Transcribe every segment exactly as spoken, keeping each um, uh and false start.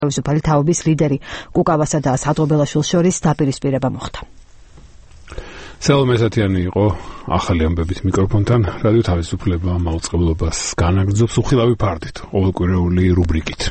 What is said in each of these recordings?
თავისუფალი თაობის ლიდერი კუკავასა და სადღობელაშვილს შორის დაპირისპირება მოხდა. სელმე ესათიანი იყო ახალი ამბებით მიკროფონთან. რადიო თავისუფლება მაუწყებლობას განაგრძობს უხილავი ფარდით, ყოველკვირეული რუბრიკით.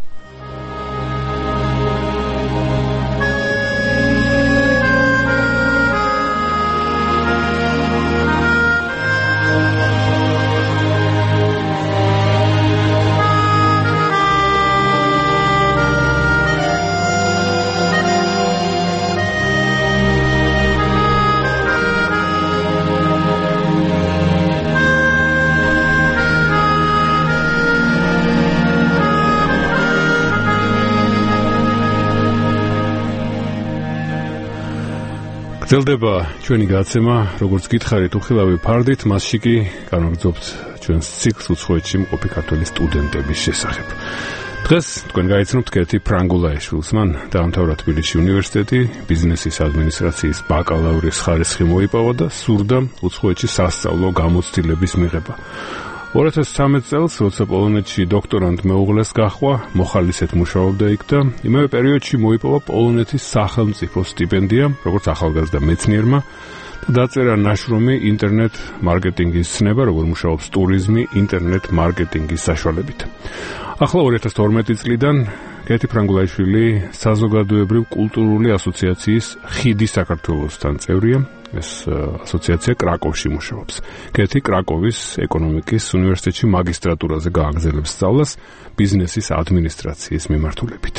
გრძელდება ჩვენი გაცემა, როგორც გითხარით, უხილავი ფარდით, მასში კი განვაგრძობთ ჩვენს ციკლს უცხოეთში მყოფი ქართველი სტუდენტების შესახებ. დღეს თქვენ გაიცნობთ კეთი ფრანგულაიშვილს, მან დაამთავრა თბილისში უნივერსიტეტი, ბიზნესის ადმინისტრაციის ბაკალავრის ხარისხი მოიპოვა და სურდა უცხოეთში სასწავლო გამოცდილების მიღება. ორი ათას ცხრამეტ წელს, როცა პოლონეთში დოქტორანტ მეუღლეს გაჰყვა, მოხალისედ მუშაობდა იქ და იმავე პერიოდში მოიპოვა პოლონეთის სახელმწიფო სტიპენდია, როგორც ახალგაზრდა მეცნიერმა და დაწერა ნაშრომი ინტერნეტ მარკეტინგის ცნება, როგორ მუშაობს ტურიზმი ინტერნეტ მარკეტინგის საშუალებით. ახლა ორი ათას თორმეტი წლიდან კეთი ფრანგულაიშვილი საზოგადოებრივ კულტურული ასოციაციის ხიდი საქართველოსთან წევრია. ეს ასოციაცია კრაკოვში მუშაობს. კეთი კრაკოვის ეკონომიკის უნივერსიტეტში მაგისტრატურაზე გააგრძელებს სწავლას ბიზნესის ადმინისტრაციის მიმართულებით.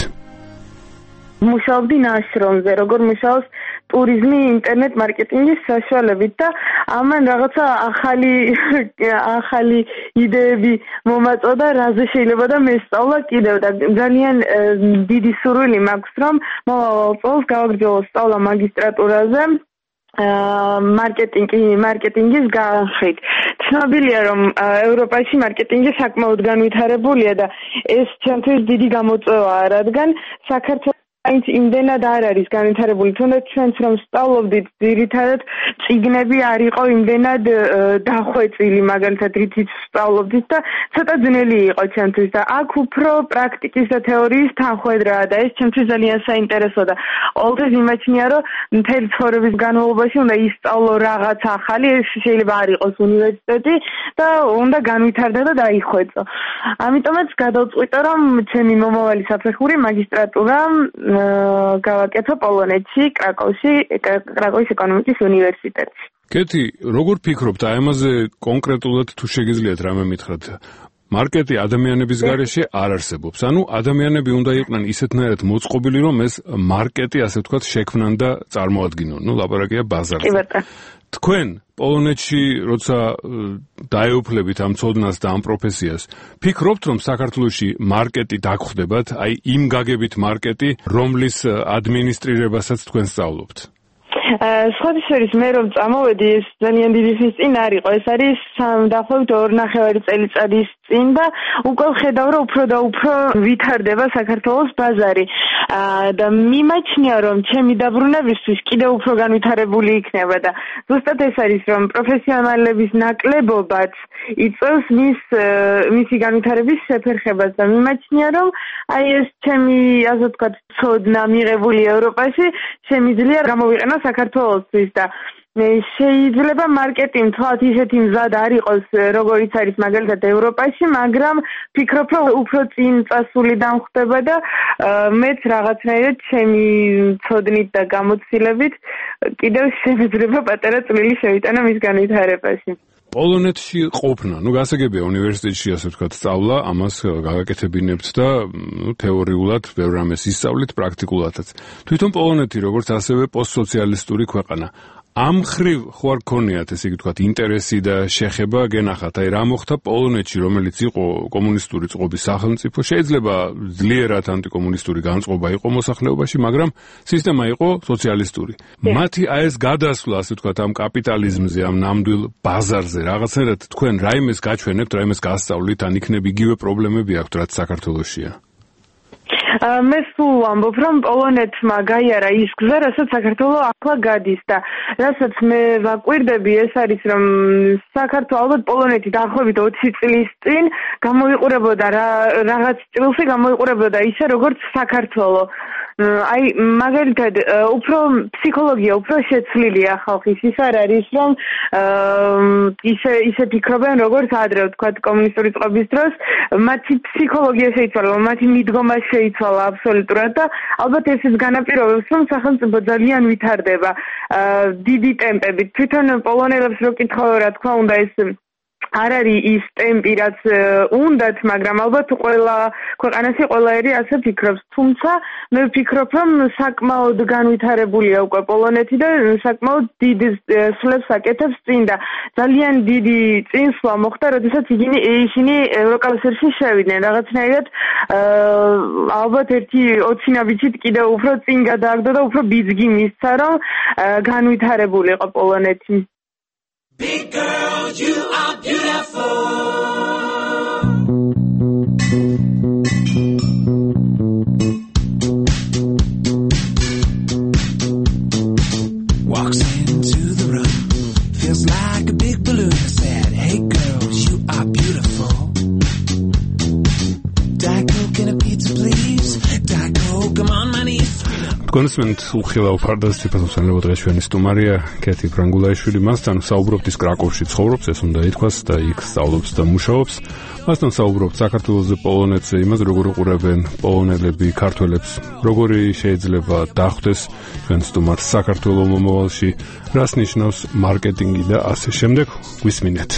მუშაობდი ნაშრომზე, როგორ მუშაობს ტურიზმი ინტერნეტ მარკეტინგის საშუალებით და ამან რაღაცა ახალი ახალი იდეები მომაწოდა, რაზე შეიძლება და მესწავლა კიდევ და ძალიან დიდი სურვილი მაქვს, რომ მომავალ წელს გავაგრძელო სწავლა მაგისტრატურაზე მარკეტინგი მარკეტინგის განხრით. ცნობილია, რომ ევროპაში მარკეტინგი საკმაოდ განვითარებულია და ეს ჩვენთვის დიდი გამოწვევაა, რადგან საქართველოს აინც იმდენად არ არის განვითარებული, თუნდაც ჩვენც რომ სწავლობდით, ძირითადად წიგნები არ იყო იმდენად დახვეწილი, მაგალითად რითიც სწავლობდით და ცოტა ძნელი იყო ჩვენთვის და აქ უფრო პრაქტიკის და თეორიის თანხვედრაა და ეს ჩვენთვის ძალიან საინტერესო და ყოველთვის იმაჩნია, რომ მთელი ცხოვრების განმავლობაში უნდა ისწავლო რაღაც ახალი, ეს შეიძლება არ იყოს უნივერსიტეტი და უნდა განვითარდა და დაიხვეწო. ამიტომაც გადავწყვიტე, რომ ჩემი მომავალი საფეხური მაგისტრატურა გავაკეთო პოლონეთში, კრაკოვში, კრაკოვის ეკონომიკის უნივერსიტეტში. კეთი, როგორ ფიქრობთ, აი ამაზე კონკრეტულად თუ შეგიძლიათ რამე მითხრათ? მარკეტი ადამიანების გარეშე არ არსებობს. ანუ ადამიანები უნდა იყვნენ ისეთნაირად მოწყობილი, რომ ეს მარკეტი, ასე ვთქვათ, შექმნან და წარმოადგინონ. ნუ ლაპარაკია ბაზარზე. თქვენ პოლონეთში, როცა დაეუფლებით ამ ცოდნას და ამ პროფესიას, ფიქრობთ, რომ საქართველოში მარკეტი დაგხვდებათ, აი იმ გაგებით მარკეტი, რომლის ადმინისტრირებასაც თქვენ სწავლობთ? სხვადასხვის მე რომ წამოვედი, ეს ძალიან დიდი ხნის წინ არ იყო. ეს არის დაახლოებით ორი ნახევარი წელიწადის წინ და უკვე ხედავ, რომ უფრო და უფრო ვითარდება საქართველოს ბაზარი. და მიმაჩნია, რომ ჩემი დაბრუნებისთვის კიდევ უფრო განვითარებული იქნება და ზუსტად ეს არის, რომ პროფესიონალების ნაკლებობაც იწევს მის მისი განვითარების შეფერხებას და მიმაჩნია, რომ აი ეს ჩემი, ასე ვთქვათ, ცოდნა მიღებული ევროპაში შემიძლია გამოვიყენო საქართველოსთვის და შეიძლება მარკეტი თქვათ ისეთი მზად არ იყოს, როგორიც არის მაგალითად ევროპაში, მაგრამ ფიქრობ, რომ უფრო წინ წასული დამხვდება და მეც რაღაცნაირად ჩემი ცოდნით და გამოცდილებით კიდევ შემიძლია პატარა წვლილი შევიტანო მის განვითარებაში. პოლონეთში ყოფნა, ну გასაგებია უნივერსიტეტში, ასე ვთქვათ, სწავლა, ამას გაგაკეთებინებთ და ну თეორიულად ბევრ რამეს ისწავლით, პრაქტიკულადაც. თვითონ პოლონეთი, როგორც ასევე პოსტსოციალისტური ქვეყანა, ამ ხრივ ხო არ გქონიათ, ესე იგი ვთქვათ, ინტერესი და შეხება გენახათ, აი რა მოხდა პოლონეთში, რომელიც იყო კომუნისტური წყობის სახელმწიფო, შეიძლება ძლიერად ანტიკომუნისტური განწყობა იყო მოსახლეობაში, მაგრამ სისტემა იყო სოციალისტური. მათი აი ეს გადასვლა, ასე ვთქვათ, ამ კაპიტალიზმზე, ამ ნამდვილ ბაზარზე, რაღაცნაირად თქვენ რაიმეს გაჩვენებთ, რაიმეს გასწავლით, ან იქნებ იგივე პრობლემები აქვთ, რაც საქართველოშია? მე სულ ვამბობ, რომ პოლონეთმა გაიარა ის გზა, რასაც საქართველოს ახლა გადის და რასაც მე ვაკვირდები, ეს არის რომ საქართველოს ალბათ პოლონეთი დაახლოებით ოცი წლის წინ გამოიყურებოდა რაღაც სტილში გამოიყურებოდა ისე როგორც საქართველოს. აი მაგალითად უფრო ფსიქოლოგია უფრო შეცვლილია ხალხის ის არ არის რომ ისე ისე ფიქრობენ როგორც ადრე ვთქვათ კომუნისტური წყობის დროს მათი ფსიქოლოგია შეიცვალა მათი მიდგომა შეიცვალა აბსოლუტურად და ალბათ ესეც განაპირობებს რომ სახელმწიფო ძალიან ვითარდება დიდი ტემპებით თვითონ პოლონელებს რო კითხავ რა თქმა უნდა ეს არ არის ის ტემპი რაც უნდათ მაგრამ ალბათ ყველა ქვეყანაში ყველა ერი ასე ფიქრობს თუმცა მე ვფიქრობ რომ საკმაოდ განვითარებულია უკვე პოლონეთი და საკმაოდ დიდ სვლებს აკეთებს წინ და ძალიან დიდი წინსვლა მოხდა როდესაც ისინი ისინი ევროკავშირში შევიდნენ რაღაცნაირად ალბათ ერთი ოცი ნაბიჯით კიდევ უფრო წინ გადააგდო და უფრო ბიძგი მისცა რომ განვითარებული იყო პოლონეთი Big girl, you are beautiful. Walks into the room, feels like a big balloon. I said, hey girls, you are beautiful. Diet Coke and a pizza, please. Diet Coke, I'm on my knees. კონსმენტ უხილავ ფარდასწიფას უცნაურად დღესვიანი სტუმარია კეთი ფრანგულაიშვილი მასთან საუბრობთ ის კრაკოვში ცხოვრობს ეს უნდა ითქვას და იქ სწავლობს და მუშაობს მასთან საუბრობთ საქართველოს პოლონეთზე იმას როგორ უყურებენ პოლონელები ქართველებს როგორი შეიძლება დახვდეს ჩვენ სტუმარს საქართველოს მომავალში რას ნიშნავს მარკეტინგი და ასე შემდეგ გვისმინეთ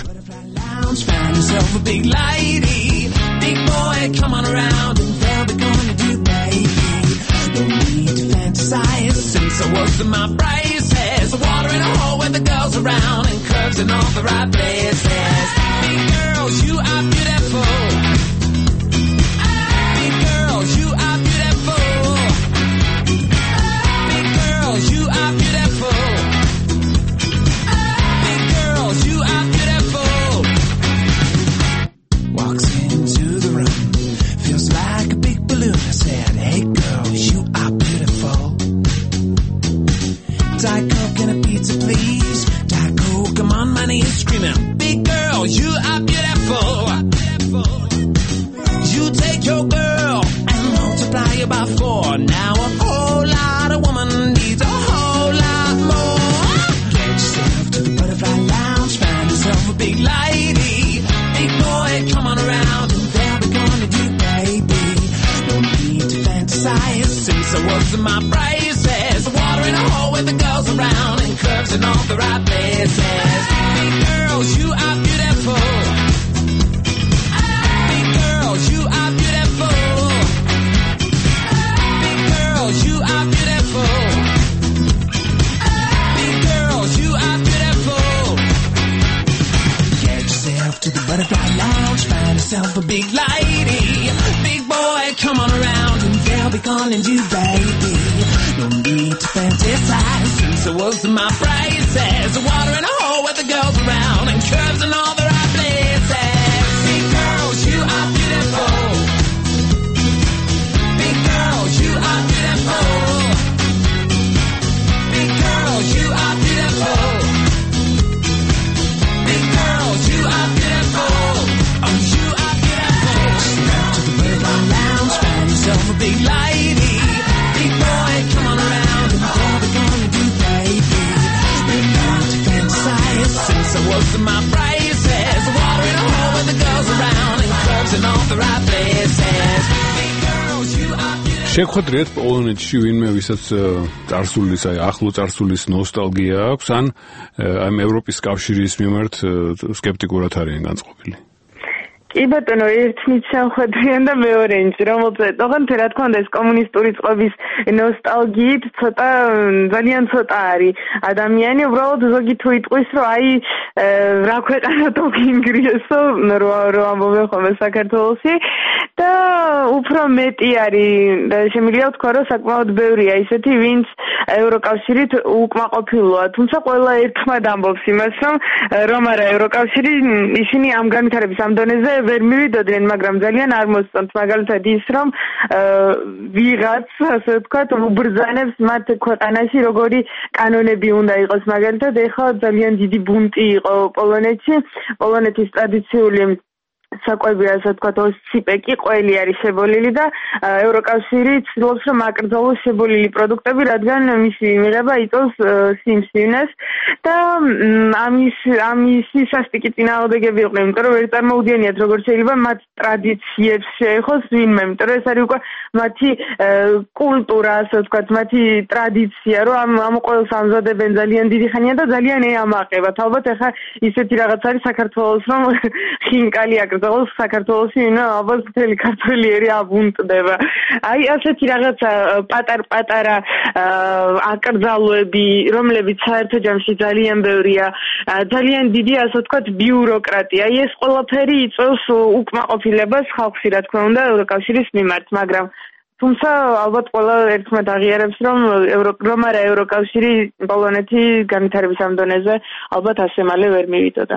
Big boy, come on around and tell me gonna do baby No need to fantasize since I was in my braces Water in a hole with the girls around and curves in all the right places Big girls, you are beautiful Big girls, you are beautiful Big girls, you are beautiful Big girls, you are beautiful Walks into the room Feels like a big balloon I said, hey girls, you are beautiful Diet Coke and a pizza, please Diet Coke, I'm on my knees screaming Big girl, you are beautiful You take your girl and multiply it by four Now a whole lot of woman needs a whole lot more Get yourself to the butterfly lounge Find yourself a big lady Big boy, come on around and they'll be gonna do baby No need to fantasize since I was in my braces Water in a hole with the girls around and curves in all the right places Big girls, you are beautiful Big girls, you are beautiful Big girls, you are beautiful Big girls, you are beautiful Get yourself to the butterfly lounge Find yourself a big lady Big boy, come on around and they'll be calling you baby No need to fantasize since I was in my braces Water in a hole with the girls around and curves in all the right places Big girls, you are beautiful Big girls, you are beautiful Big girls, you are beautiful Big girls, you are beautiful Oh, you are beautiful Step to the butterfly lounge Find yourself a big lady Big boy, come on around and all we're gonna do, baby No need to fantasize since I was in my braces Water in a hole with the girls around and curves in all the right places Big girls, you are beautiful შეხვედრიათ პოლონეთში ვინმე ვისაც წარსულის აი ახლო წარსულის ნოსტალგია აქვს ან ამ ევროპის კავშირის მიმართ სკეპტიკურად არიან განწყობილი კი ბატონო ერთნით შეხვედრიან და მეორენში რომელზეც ოღონდ რა თქმა უნდა ეს კომუნისტური წყობის ნოსტალგიით ცოტა ძალიან ცოტა არის ადამიანი უბრალოდ ზოგი თუ იტყვის რომ აი რა ქვეყანა თუ ინგრიესო რო ამბობენ ხოლმე საქართველოში და უფრო მეტი არის შემიძლია ვთქვა რომ საკმაოდ ბევრია ისეთი ვინც ევროკავშირით უკმაყოფილოა თუმცა ყველა ერთხმად ამბობს იმას რომ რომ არა ევროკავშირი ისინი ამ განვითარების ამ დონეზე ვერ მივიდოდნენ, მაგრამ ძალიან არ მოსწონთ მაგალითად ის, რომ ვიღაც, ასე ვთქვათ, უბრძანებს მათ ქვეყანაში როგორი კანონები უნდა იყოს. მაგალითად, ეხლა ძალიან დიდი ბუნტი იყო პოლონეთში, პოლონეთის ტრადიციული საკვები, ასე ვთქვათ, ოსციპეკი ყველი არის შებოლილი და ევროკავშირი ცდილობს, რომ აკრძალოს შებოლილი პროდუქტები, რადგან მისი მიღება იწვევს სიმსივნეს და ამის ამის სასტიკი წინააღმდეგები იყვნენ, იმიტომ რომ ვერ წარმოუდგენიათ, როგორ შეიძლება მათ ტრადიციებს შეეხოს ვინმე, იმიტომ რომ ეს არის უკვე მათი კულტურა, ასე ვთქვათ, მათი ტრადიცია, რომ ამ ამ ყველს ამზადებენ ძალიან დიდი ხანია და ძალიან ეამაყებათ. ალბათ ახლა ისეთი რაღაც არის საქართველოს, რომ ხინკალი აკრძალოს საქართველოში, ნუ ალბათ მთელი ქართველი ერი აბუნტდება. აი ასეთი რაღაცა პატარ-პატარა აკრძალვები, რომლებიც საერთო ჯამში ძალიან ბევრია, ძალიან დიდი, ასე ვთქვათ, ბიუროკრატია. აი ეს ყველაფერი იწვევს უკმაყოფილებას ხალხში, რა თქმა უნდა, ევროკავშირის მიმართ, მაგრამ თუმცა ალბათ ყველა ერთმანეთ აღიარებს, რომ რომ არა ევროკავშირი პოლონეთი განვითარების ამ დონეზე ალბათ ასე მალე ვერ მივიდოდა.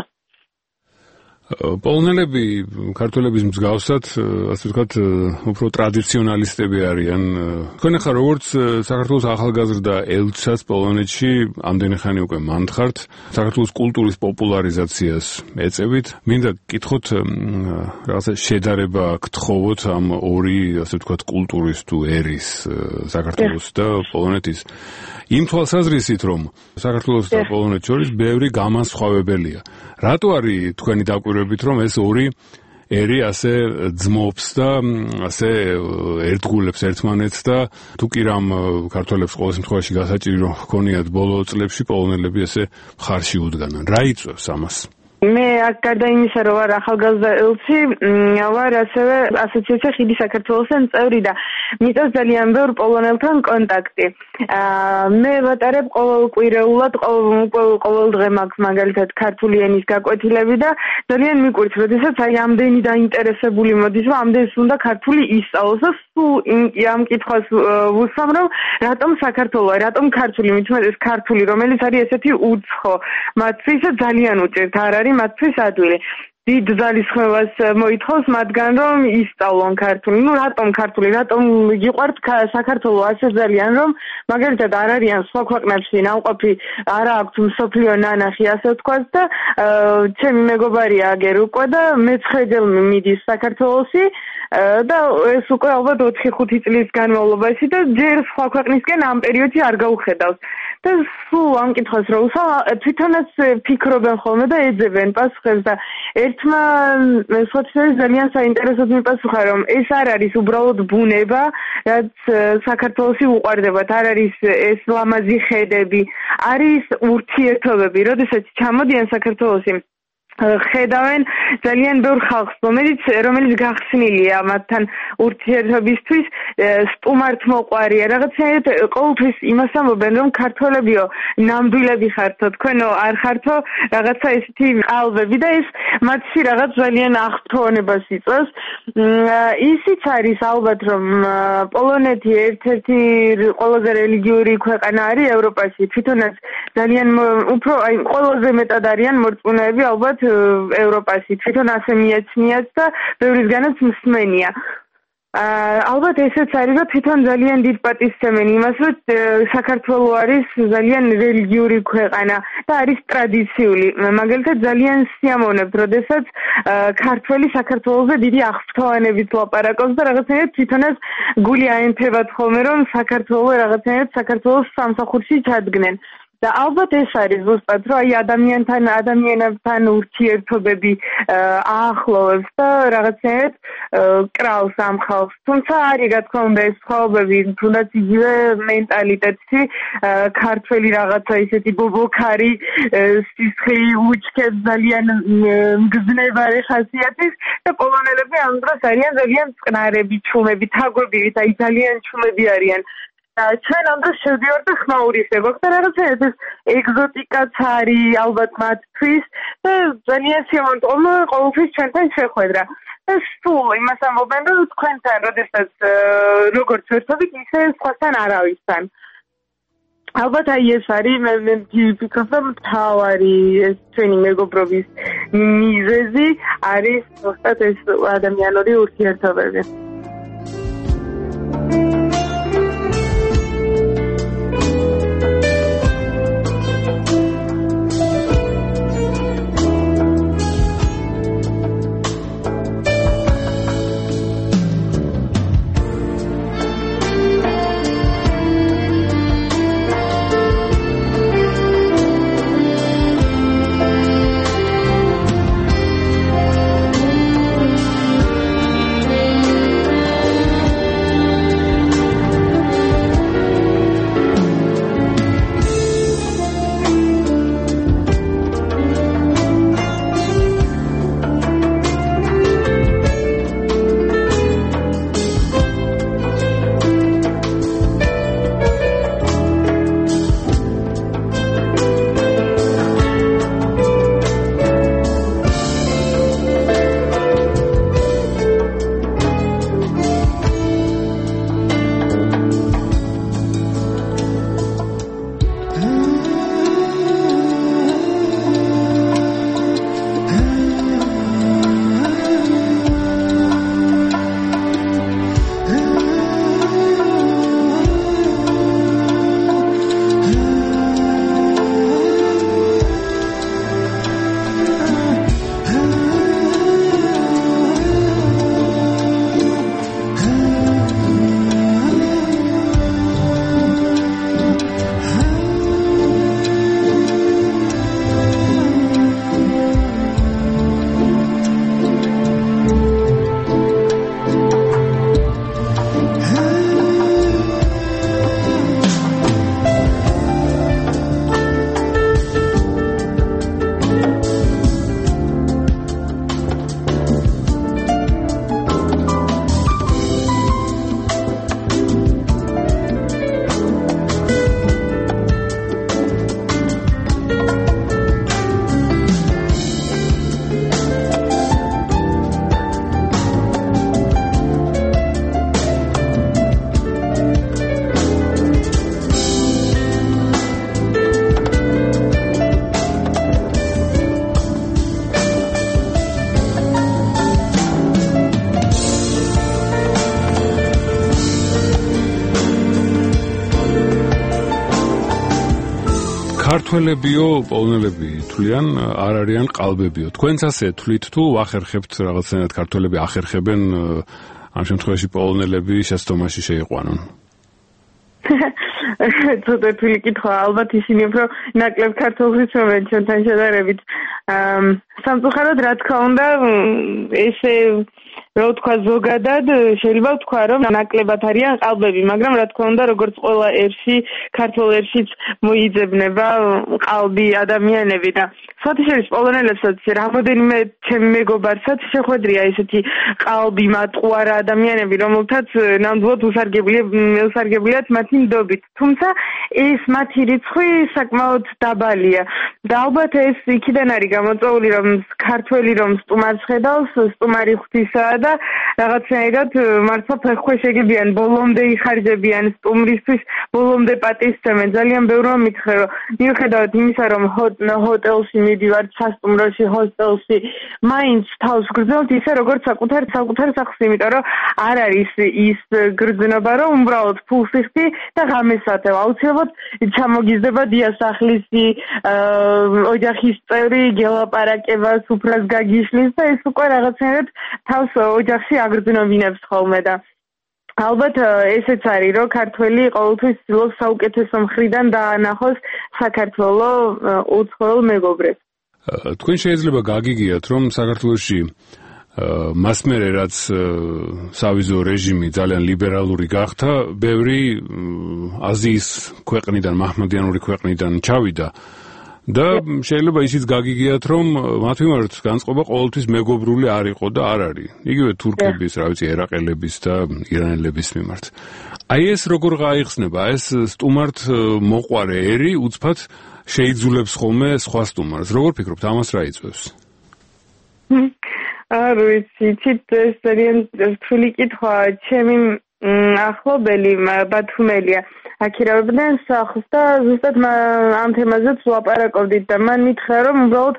პოლონელები ქართველების მსგავსად, ასე ვთქვათ, უფრო ტრადიციონალისტები არიან. თქვენ ახლა როგორც საქართველოს ახალგაზრდა ელჩსაც პოლონეთში ამდენი ხანი უკვე მანდხართ, საქართველოს კულტურის პოპულარიზაციას ეწევით. მინდა გკითხოთ, რაღაცა შედარება გთხოვოთ ამ ორი, ასე ვთქვათ, კულტურის თუ ერის, საქართველოს და პოლონეთის. იმ თვალსაზრისით, რომ საქართველოს და პოლონეთს შორის ბევრი განმასხვავებელია. რატო არის თქვენი დაკვირვებით, რომ ეს ორი ერი ასე ძმობს და ასე ერთგულებს ერთმანეთს და თუ კი რამ ქართველებს ყოველ შემთხვევაში გასაჭირო ჰქონიათ ბოლო წლებში პოლონელები ასე მხარში უდგანან. რა იწვევს ამას? მე აქ გარდა იმისა, რომ ვარ ახალგაზრდა ელჩი, ვარ ასევე ასოციაცია ხიდი საქართველოსთან წევრი და მიწევს ძალიან ბევრ პოლონელთან კონტაქტი. მე ვატარებ ყოველკვირეულად, ყოველ დღე მაქვს მაგალითად ქართული ენის გაკვეთილები და ძალიან მიყვარს, როდესაც აი ამდენი დაინტერესებული მოდის, რომ ამდენს უნდა ქართული ისწავლოს და სულ ამ კითხვას ვუსვამ, რომ რატომ საქართველო, რატომ ქართული, მით უმეტეს ქართული, რომელიც არის ესეთი უცხო, მათთვის ძალიან უჭირთ, არ არის მათთვის ადვილი. დიდ ძალისხმევას მოითხოვს მათგან, რომ ისწავლონ ქართული. ნუ რატომ ქართული, რატომ გიყვართ საქართველო ასე ძალიან, რომ მაგალითად არ არიან სხვა ქვეყნებში ნამყოფი, არა აქვთ მსოფლიო ნანახი, ასე ვთქვათ და ჩემი მეგობარია აგერ უკვე და მეცხრეჯერ მიდის საქართველოში და ეს უკვე ალბათ ოთხი ხუთი წლის განმავლობაში და ჯერ სხვა ქვეყნისკენ ამ პერიოდში არ გაუხედავს. და სულ ამ კითხვას რო უსვა, თვითონაც ფიქრობენ ხოლმე და ეძებენ პასუხებს და ერთმა სოციალისტ ძალიან საინტერესოდ მიპასუხა, რომ ეს არ არის უბრალოდ ბუნება, რაც საქართველოში უყვარდებათ, არ არის ეს ლამაზი ხედები, არის ურთიერთობები, როდესაც ჩამოდიან საქართველოში ხედავენ ძალიან ბევრ ხალხს, რომელიც რომელიც გახსნილია მათთან ურთიერთობისთვის, სტუმართმოყვარია, რაღაცნაირად ყოველთვის იმას ამბობენ, რომ ქართველებიო ნამდვილები ხართო, თქვენო არ ხართო რაღაცა ესეთი ყალბები და ეს მათში რაღაც ძალიან აღფრთოვანებას იწვევს. ისიც არის ალბათ, რომ პოლონეთი ერთ-ერთი ყველაზე რელიგიური ქვეყანა არის ევროპაში, თვითონაც ძალიან უფრო აი ყველაზე მეტად არიან მორწმუნეები ალბათ ევროპაში, თვითონ ასე მიეცნიათ და ბევრისგანაც მსმენია. ალბათ ესეც არის, რომ თვითონ ძალიან დიდ პატივსცემენ იმას, რომ საქართველო არის ძალიან რელიგიური ქვეყანა და არის ტრადიციული. მაგალითად ძალიან სიამოვნებთ, როდესაც ქართველი საქართველოზე დიდი აღფრთოვანებით ლაპარაკობს და რაღაცნაირად თვითონაც გული აემთებათ ხოლმე, რომ საქართველო რაღაცნაირად საქართველოს სამსახურში ჩადგნენ. და ალბათ ეს არის ზუსტად, რომ აი ადამიანთან, ადამიანებთან ურთიერთობები აახლოვებს და რაღაცნაირად კრავს ამ ხალხს. თუმცა არის, რა თქმა უნდა, ეს სხვაობები, თუნდაც იგივე მენტალიტეტში, ქართველი რაღაცა ისეთი ბობოქარი, სისხლი უჩქებს ძალიან მგზნებარე ხასიათის და პოლონელები ამ დროს არიან ძალიან წყნარები, ჩუმები, თაგვები, აი ძალიან ჩუმები არიან. ჩვენ ამ დროს შევდივართ და ხმაურისებობ და რაღაცა ეს ეგზოტიკაც არის ალბათ მათთვის და ძალიან სიამოვნებაა ყოველთვის ჩვენთან შეხვედრა. და სულ იმას ამბობენ, რომ თქვენთან, როდესაც როგორც ერთობით, ისე სხვასთან არავისთან. ალბათ აი ეს არის მე მე ვფიქრობ რომ თავარი ეს ჩვენი მეგობრობის მიზეზი არის უბრალოდ ეს ადამიანური ურთიერთობები. ქართველებიო, პოლონელები თვლიან, არ არიან ყალბებიო. თქვენც ასე თვლით თუ ახერხებთ რაღაცნაირად ქართველები ახერხებენ ამ შემთხვევაში პოლონელები შეცდომაში შეიყვანონ? ცოტა თვლი კითხვა, ალბათ ისინი უფრო ნაკლებ ქართულს ცნობენ ჩვენთან შედარებით. სამწუხაროდ რა თქმა უნდა, ესე რა ვთქვა ზოგადად შეიძლება ვთქვა რომ ნაკლებად არიან ყალბები, მაგრამ რა თქმა უნდა როგორც ყველა ერში, ქართულ ერშიც მოიძებნება ყალბი ადამიანები და საერთოდ პოლონელებსაც რამოდენიმე ჩემი მეგობარსაც შეხვედრია ესეთი ყალბი მატყუარა ადამიანები, რომელთაც ნამდვილად უსარგებლია უსარგებლიათ მათი ნდობით. თუმცა ეს მათი რიცხვი საკმაოდ დაბალია. და ალბათ ეს იქიდან არის გამოწვეული რომ ქართველი რომ სტუმარს ხედავს, სტუმარი ღვთისაა და რაღაცნაირად მართლა ფეხქვეშ ეგებიან, ბოლომდე იხარჯებიან სტუმრისთვის, ბოლომდე პატივსცემენ. ძალიან ბევრმა მითხრა რომ მიუხედავად იმისა რომ ჰოტელში მიდივართ, სასტუმროში, ჰოსტელში, მაინც თავს გრძნობთ ისე როგორც საკუთარ საკუთარ სახლს, იმიტომ რომ არ არის ის გრძნობა რომ უბრალოდ ფულს იხდი და ღამეს ატევ. აუცილებლად ჩამოგიზდება დიასახლისი, ოჯახის წევრი გელაპარაკება, სუფრას გაგიშლის და ეს უკვე რაღაცნაირად თავს ოჯახში აგრძნობინებს ხოლმე და ალბათ ესეც არის რომ ქართველი ყოველთვის ცდილობს საუკეთესო მხრიდან დაანახოს საქართველო უცხოელ მეგობრებს. თქვენ შეიძლება გაგიგიათ რომ საქართველოში მას მერე რაც სავიზო რეჟიმი ძალიან ლიბერალური გახდა, ბევრი აზიის ქვეყნიდან, მაჰმადიანური ქვეყნიდან ჩავიდა და შეიძლება ისიც გაგიგიათ რომ მათ მიმართ განწყობა ყოველთვის მეგობრული არ იყო და არ არის. იგივე თურქების, რა ვიცი, ერაყელების და ირანელების მიმართ. აი ეს როგორ გაიხსნება? ეს სტუმართ მოყვარე ერი უცბად შეიძულებს ხოლმე სხვა სტუმარს. როგორ ფიქრობთ, ამას რა იწვევს? არ ვიცი, ცით ეს ძალიან რთული კითხვა. ჩემი ახლობელი ბათუმელია აქირავებდნენ სახლს და ზუსტად ამ თემაზეც ვლაპარაკობდით და მან მითხრა რომ უბრალოდ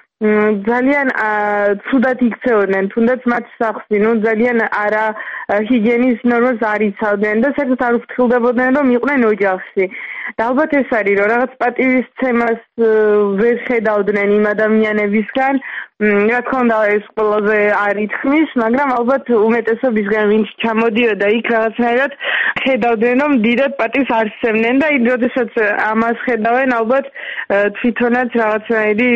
ძალიან ცუდად იქცეოდნენ, თუნდაც მათ სახლში, ნუ ძალიან არა ჰიგიენის ნორმას არ იცავდნენ და საერთოდ არ უფრთხილდებოდნენ, რომ იყვნენ ოჯახში. და ალბათ ეს არის, რომ რაღაც პატივისცემას ვერ ხედავდნენ იმ ადამიანებისგან, რა თქმა უნდა ეს ყველაზე არ ითქმის, მაგრამ ალბათ უმეტესობისგან ვინც ჩამოდიოდა იქ რაღაცნაირად ხედავდნენ, რომ დიდად პატივს არ სცემდნენ და იმ როდესაც ამას ხედავენ, ალბათ თვითონაც რაღაცნაირი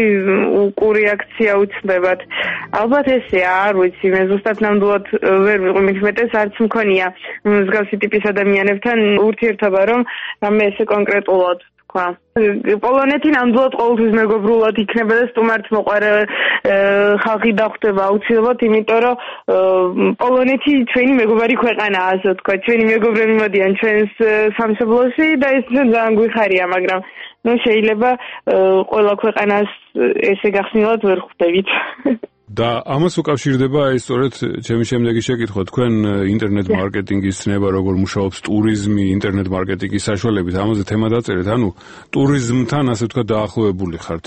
რეაქცია უცნდებათ. ალბათ ესეა, არ ვიცი, მე ზუსტად ნამდვილად ვერ ვიყო, მეტეს არც მქონია მსგავსი ტიპის ადამიანებთან ურთიერთობა, რომ რამე ესე კონკრეტულად თქვა. პოლონეთი ნამდვილად ყოველთვის მეგობრულად იქნება და სტუმართ მოყვარე ხალხი დახვდება აუცილებლად, იმიტომ რომ პოლონეთი ჩვენი მეგობარი ქვეყანაა, ასე ვთქვა, ჩვენი მეგობრები მოდიან ჩვენს სამშობლოში და ეს ძალიან გვიხარია, მაგრამ ნუ შეიძლება ყველა ქვეყანას ესე გახსნილად ვერ ხვდებით. და ამას უკავშირდება ეს სწორედ ჩემი შემდეგი შეკითხვა, თქვენ ინტერნეტ მარკეტინგის ცნება როგორ მუშაობს ტურიზმი, ინტერნეტ მარკეტინგის საშუალებით, ამაზე თემა დაწერეთ, ანუ ტურიზმთან ასე ვთქვათ დაახლოებული ხართ.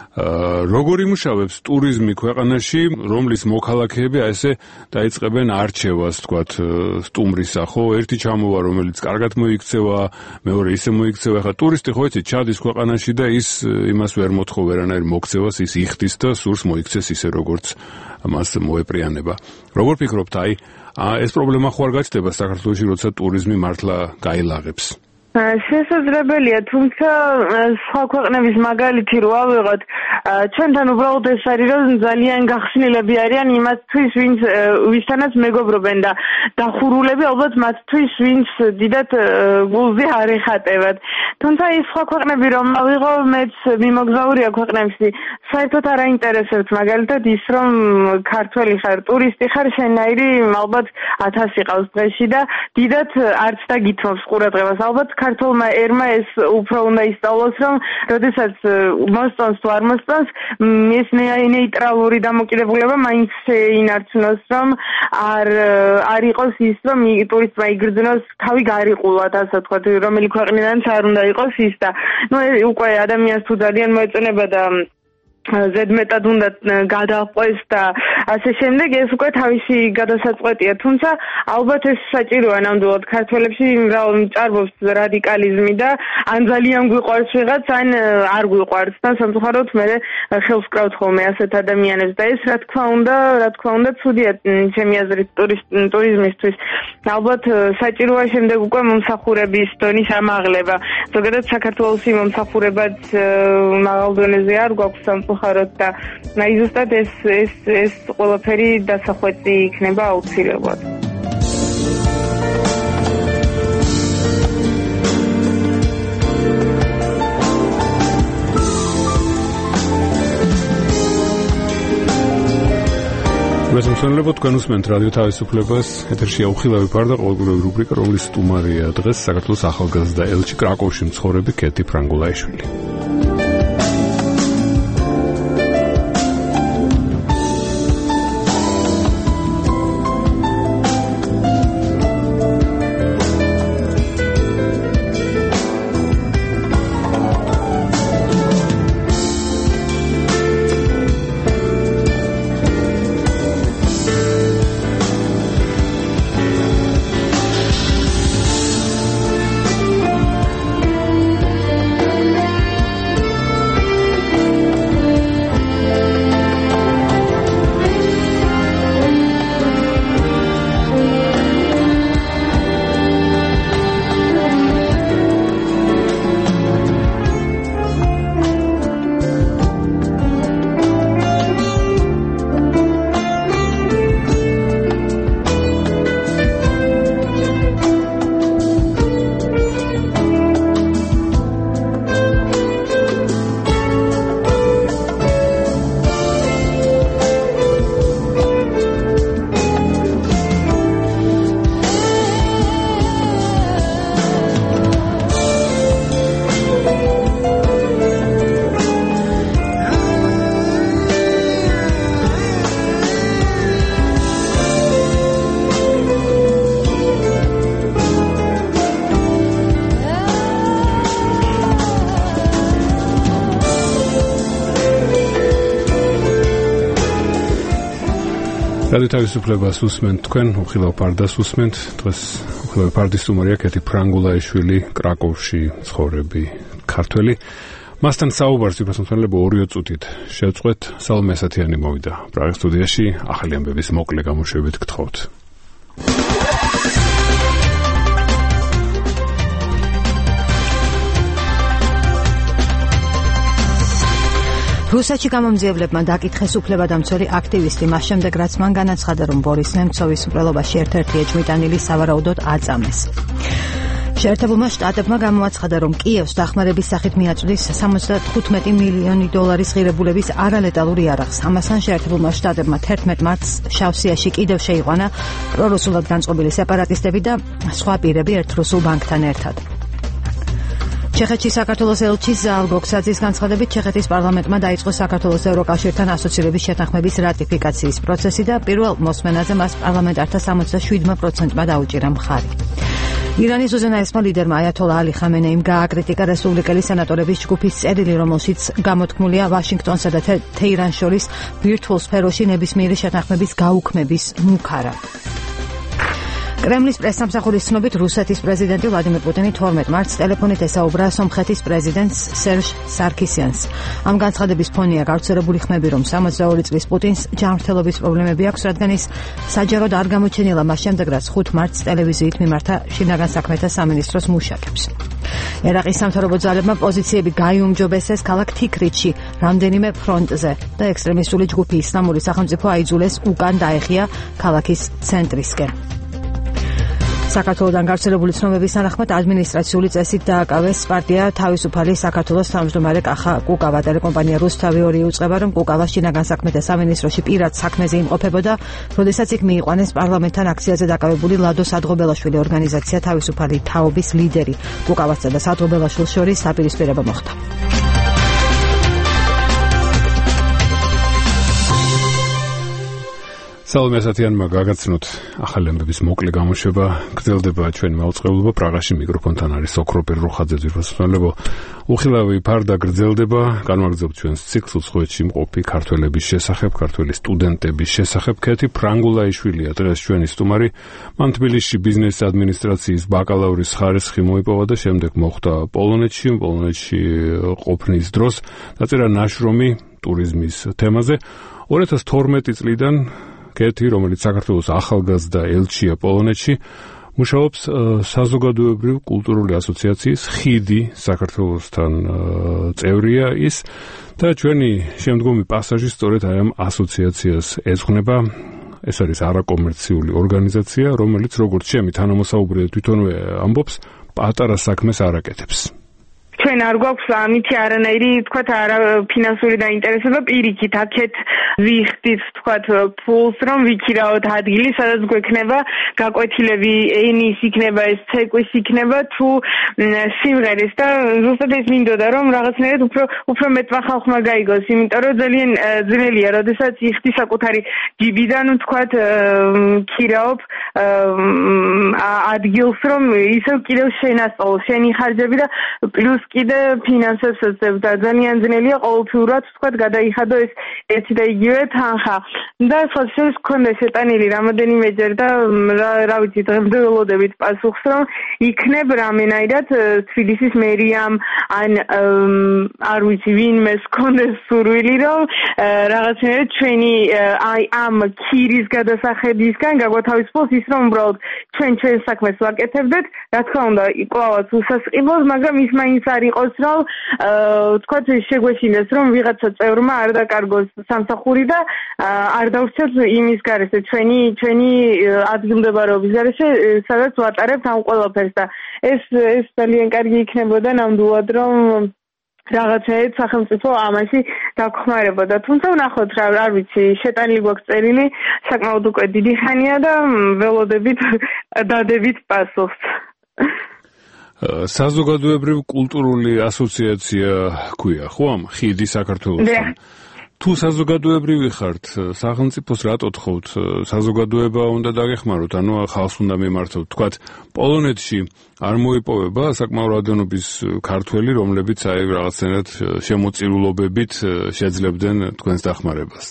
როგორ იმუშავებს ტურიზმი ქვეყანაში, რომლის მოქალაქეები ასე დაიწყებენ არჩევას, თქვათ, სტუმრისა, ხო, ერთი ჩამოვა, რომელიც კარგად მოიქცევა, მეორე ისე მოიქცევა, ხა ტურისტი ხო იცით, ჩადის ქვეყანაში და ის იმას ვერ მოთხოვ ვერანაირ მოქცევას, ის იხდის და სურს მოიქცეს ისე როგორც მას მოეპრიანება. როგორ ფიქრობთ, აი, ეს პრობლემა ხო არ გაჩნდება საქართველოში, როცა ტურიზმი მართლა გაილაღებს? შესაძლებელია, თუმცა სხვა ქვეყნების მაგალითი რო ავიღოთ, ჩვენთან უბრალოდ ეს არის, რომ ძალიან გახსნილები არიან იმათთვის, ვინც ვისთანაც მეგობრობენ და დახურულები ალბათ მათთვის, ვინც დიდად გულზე არ ეხატებათ. თუმცა ის სხვა ქვეყნები რომ ავიღო, მეც მიმოგზაურია ქვეყნებში, საერთოდ არ აინტერესებს მაგალითად ის, რომ ქართველი ხარ, ტურისტი ხარ, შენაირი ალბათ ათასი ყავს დღეში და დიდად არც დაგითმობს ყურადღებას. ალბათ ქართულმა ერმა ეს უფრო უნდა ისწავლოს, რომ როდესაც მოსწონს თუ არ მოსწონს, ეს ნეიტრალური დამოკიდებულება მაინც ინარჩუნოს, რომ არ არ იყოს ის, რომ ტურისტმა იგრძნოს თავი გარიყულად, ასე ვთქვათ, რომელი ქვეყნიდანაც არ უნდა იყოს ის და ნუ უკვე ადამიანს თუ ძალიან მოეწონება და ზედმეტად უნდა გადაყვეს და ასე შემდეგ, ეს უკვე თავისი გადასაწყვეტია. თუმცა ალბათ ეს საჭიროა ნამდვილად ქართველებში ჭარბობს რადიკალიზმი და ან ძალიან გვიყვარს ვიღაც, ან არ გვიყვარს და სამწუხაროდ მე ხელს ვკრავთ ხოლმე ასეთ ადამიანებს და ეს რა თქმა უნდა, რა თქმა უნდა ცუდია ჩემი აზრით ტურიზმისთვის. ალბათ საჭიროა შემდეგ უკვე მომსახურების დონის ამაღლება. ზოგადად საქართველოში მომსახურებაც მაღალ დონეზე არ გვაქვს ხაროთ და აი ზუსტად ეს ეს ეს ყველაფერი დასახვეწი იქნება აუცილებლად. მესმსონლებო, თქვენ უსმენთ რადიო თავისუფლებას, ეთერშია უხილავი ფარ და ყოველდღიური რუბრიკა, რომლის სტუმარია დღეს საქართველოს ახალგაზრდა ელჩი კრაკოვში მცხოვრები კეთი ფრანგულაიშვილი. რადიო თავისუფლებას უსმენთ თქვენ, უხილავ პარდას უსმენთ. დღეს უხილავ პარდის სტუმარია კეთი ფრანგულაიშვილი, კრაკოვში ცხოვრები ქართველი. მასთან საუბარს ვიფასმთვალებო ორი წუთით შევწყვეთ. სალომე ასათიანი მოვიდა პრაღის სტუდიაში, ახალი ამბების მოკლე გამოშვებით გთხოვთ. რუსეთში გამომძიებლებმა დაკითხეს უფლებადამცველი აქტივისტი, მას შემდეგ რაც მან განაცხადა, რომ ბორის ნემცოვის მკვლელობაში ერთ-ერთი ეჭვმიტანილი სავარაუდოდ აწამეს. შეერთებულმა შტატებმა გამოაცხადა, რომ კიევს დახმარების სახით მიაწვდის სამოცდათხუთმეტი მილიონი დოლარის ღირებულების არალეტალურ იარაღს. ამასთან შეერთებულმა შტატებმა თერთმეტ მარტს შავსიაში კიდევ შეიყვანა პრორუსულად განწყობილი სეპარატისტები და სხვა პირები ერთ რუსულ ბანკთან ერთად. ჩეხეთში საქართველოს ელჩის ზაალ გოქსაძის განცხადებით, ჩეხეთის პარლამენტმა დაიწყო საქართველოს ევროკავშირთან ასოცირების შეთანხმების რატიფიკაციის პროცესი და პირველ მოსმენაზე მას პარლამენტართა სამოცდაშვიდმა პროცენტმა დაუჭირა მხარი. ირანის უზენაესმა ლიდერმა აიათოლა ალი ხამენეიმ გააკრიტიკა რესპუბლიკელი სენატორების ჯგუფის წერილი, რომელშიც გამოთქმულია ვაშინგტონსა და თეირანს შორის ბირთვულ სფეროში ნებისმიერი შეთანხმების გაუქმების მუქარა. კრემლის პრესსამსახურის ცნობით, რუსეთის პრეზიდენტი ვლადიმერ პუტინი თორმეტ მარტს ტელეფონით ესაუბრა სომხეთის პრეზიდენტს სერჟ სარქისიანს. ამ განცხადების ფონია გავრცელებული ხმები, რომ სამოცდაორი წლის პუტინს ჯანმრთელობის პრობლემები აქვს, რადგან ის საჯაროდ არ გამოჩენილა მას შემდეგ, რაც ხუთ მარტს ტელევიზიით მიმართა შინაგან საქმეთა სამინისტროს მუშაკებს. ერაყის სამთავრობო ძალებმა პოზიციები გაიუმჯობესეს ქალაქ თიქრითში, რამდენიმე ფრონტზე და ექსტრემისტული ჯგუფი ისლამური სახელმწიფო აიძულეს უკან დაეხია ქალაქის ცენტრისკენ. საქართველოდან გავრცელებული ცნობების თანახმად ადმინისტრაციული წესით დააკავეს პარტია თავისუფალი საქართველოს თავმჯდომარე კახა კუკავა. ტელეკომპანია რუსთავი ორი უწყება, რომ კუკავა შინაგან საქმეთა სამინისტროში პირად საქმეზე იმყოფებოდა, როდესაც იქ მიიყვანეს პარლამენტთან აქციაზე დაკავებული ლადო სადღობელაშვილი ორგანიზაცია თავისუფალი თაობის ლიდერი. კუკავასა და სადღობელაშვილს შორის დაპირისპირება მოხდა. სალომე ასათიანმა გაგაცნოთ ახალი ამბების მოკლე გამოშვება. გრძელდება ჩვენი მაუწყებლობა. პრაღაში მიკროფონთან არის ოქროპირ რუხაძე. ძირფასმთვალებო, უხილავი ფარდა გრძელდება. განვაგრძობთ ჩვენს ციკლს უცხოეთში მყოფი ქართველების შესახებ, ქართველი სტუდენტების შესახებ. კეთი ფრანგულაიშვილია დღეს ჩვენი სტუმარი. მან თბილისში ბიზნეს ადმინისტრაციის ბაკალავრის ხარისხი მოიპოვა და შემდეგ მოხვდა პოლონეთში. პოლონეთში ყოფნის დროს დაწერა ნაშრომი ტურიზმის თემაზე. ორი ათას თორმეტი წლიდან კეთი, რომელიც საქართველოს ახალგაზრდა ელჩია პოლონეთში, მუშაობს საზოგადოებრივ კულტურული ასოციაციის ხიდი საქართველოსთან წევრია ის და ჩვენი შემდგომი პასაჟი სწორედ აი ამ ასოციაციას ეძღვნება. ეს არის არაკომერციული ორგანიზაცია, რომელიც როგორც ჩემი თანამოსაუბრე თვითონვე ამბობს, პატარა საქმეს არ აკეთებს. ჩვენ არ გვაქვს ამითი არანაირი, თქვათ, არა ფინანსური დაინტერესება, პირიქით აქეთ ვიხდით, თქვათ, ფულს, რომ ვიქირაოთ ადგილი, სადაც გვექნება გაკვეთილები, ენის იქნება, ეს ცეკვის იქნება, თუ სიმღერის და ზუსტად ეს მინდოდა, რომ რაღაცნაირად უფრო უფრო მეტმა ხალხმა გაიგოს, იმიტომ რომ ძალიან ძნელია, როდესაც იხდი საკუთარი ჯიბიდან, თქვათ, ქირაობ ადგილს, რომ ისევ კიდევ შენასწავლო, შენი ხარჯები და პლუს კიდე ფინანსებს ეძებ და ძალიან ძნელია ყოველთვიურად თქვათ გადაიხადო ეს ერთი და იგივე თანხა და სოციალს ქონდა შეტანილი რამოდენიმეჯერ და რა ვიცი დღემდე ველოდებით პასუხს რომ იქნებ რამენაირად თბილისის მერიამ ან არ ვიცი ვინმეს ქონდეს სურვილი რომ რაღაცნაირად ჩვენი აი ამ ქირის გადასახედისგან გაგვათავისუფლოს ის რომ უბრალოდ ჩვენ ჩვენ საქმეს ვაკეთებდეთ რა თქმა უნდა კვლავაც უსასყიდლოს მაგრამ ის მაინც არ იყოს რომ თქვათ შეგვეშინდეს რომ ვიღაცა წევრმა არ დაკარგოს სამსახური და არ დავრჩათ იმის გარეშე ჩვენი ჩვენი ადგილმდებარეობის გარეშე სადაც ვატარებთ ამ ყველაფერს და ეს ეს ძალიან კარგი იქნებოდა ნამდვილად რომ რაღაცეებს სახელმწიფო ამაში დაგხმარებოდა თუმცა ვნახოთ რა არ ვიცი შეტანილი გვაქვს წერილი საკმაოდ უკვე დიდი ხანია და ველოდებით დადებით პასუხს საზოგადოებრივ კულტურული ასოციაცია ქვია, ხო ამ ხიდი საქართველოსთან. თუ საზოგადოებრივი ხართ, სახელმწიფოს რატო თხოვთ? საზოგადოება უნდა დაგეხმაროთ, ანუ ხალხს უნდა მიმართოთ. თქვათ, პოლონეთში არ მოიპოვება საკმაო რაოდენობის ქართველი, რომლებიც აი რაღაცნაირად შემოწირულობებით შეძლებდნენ თქვენს დახმარებას.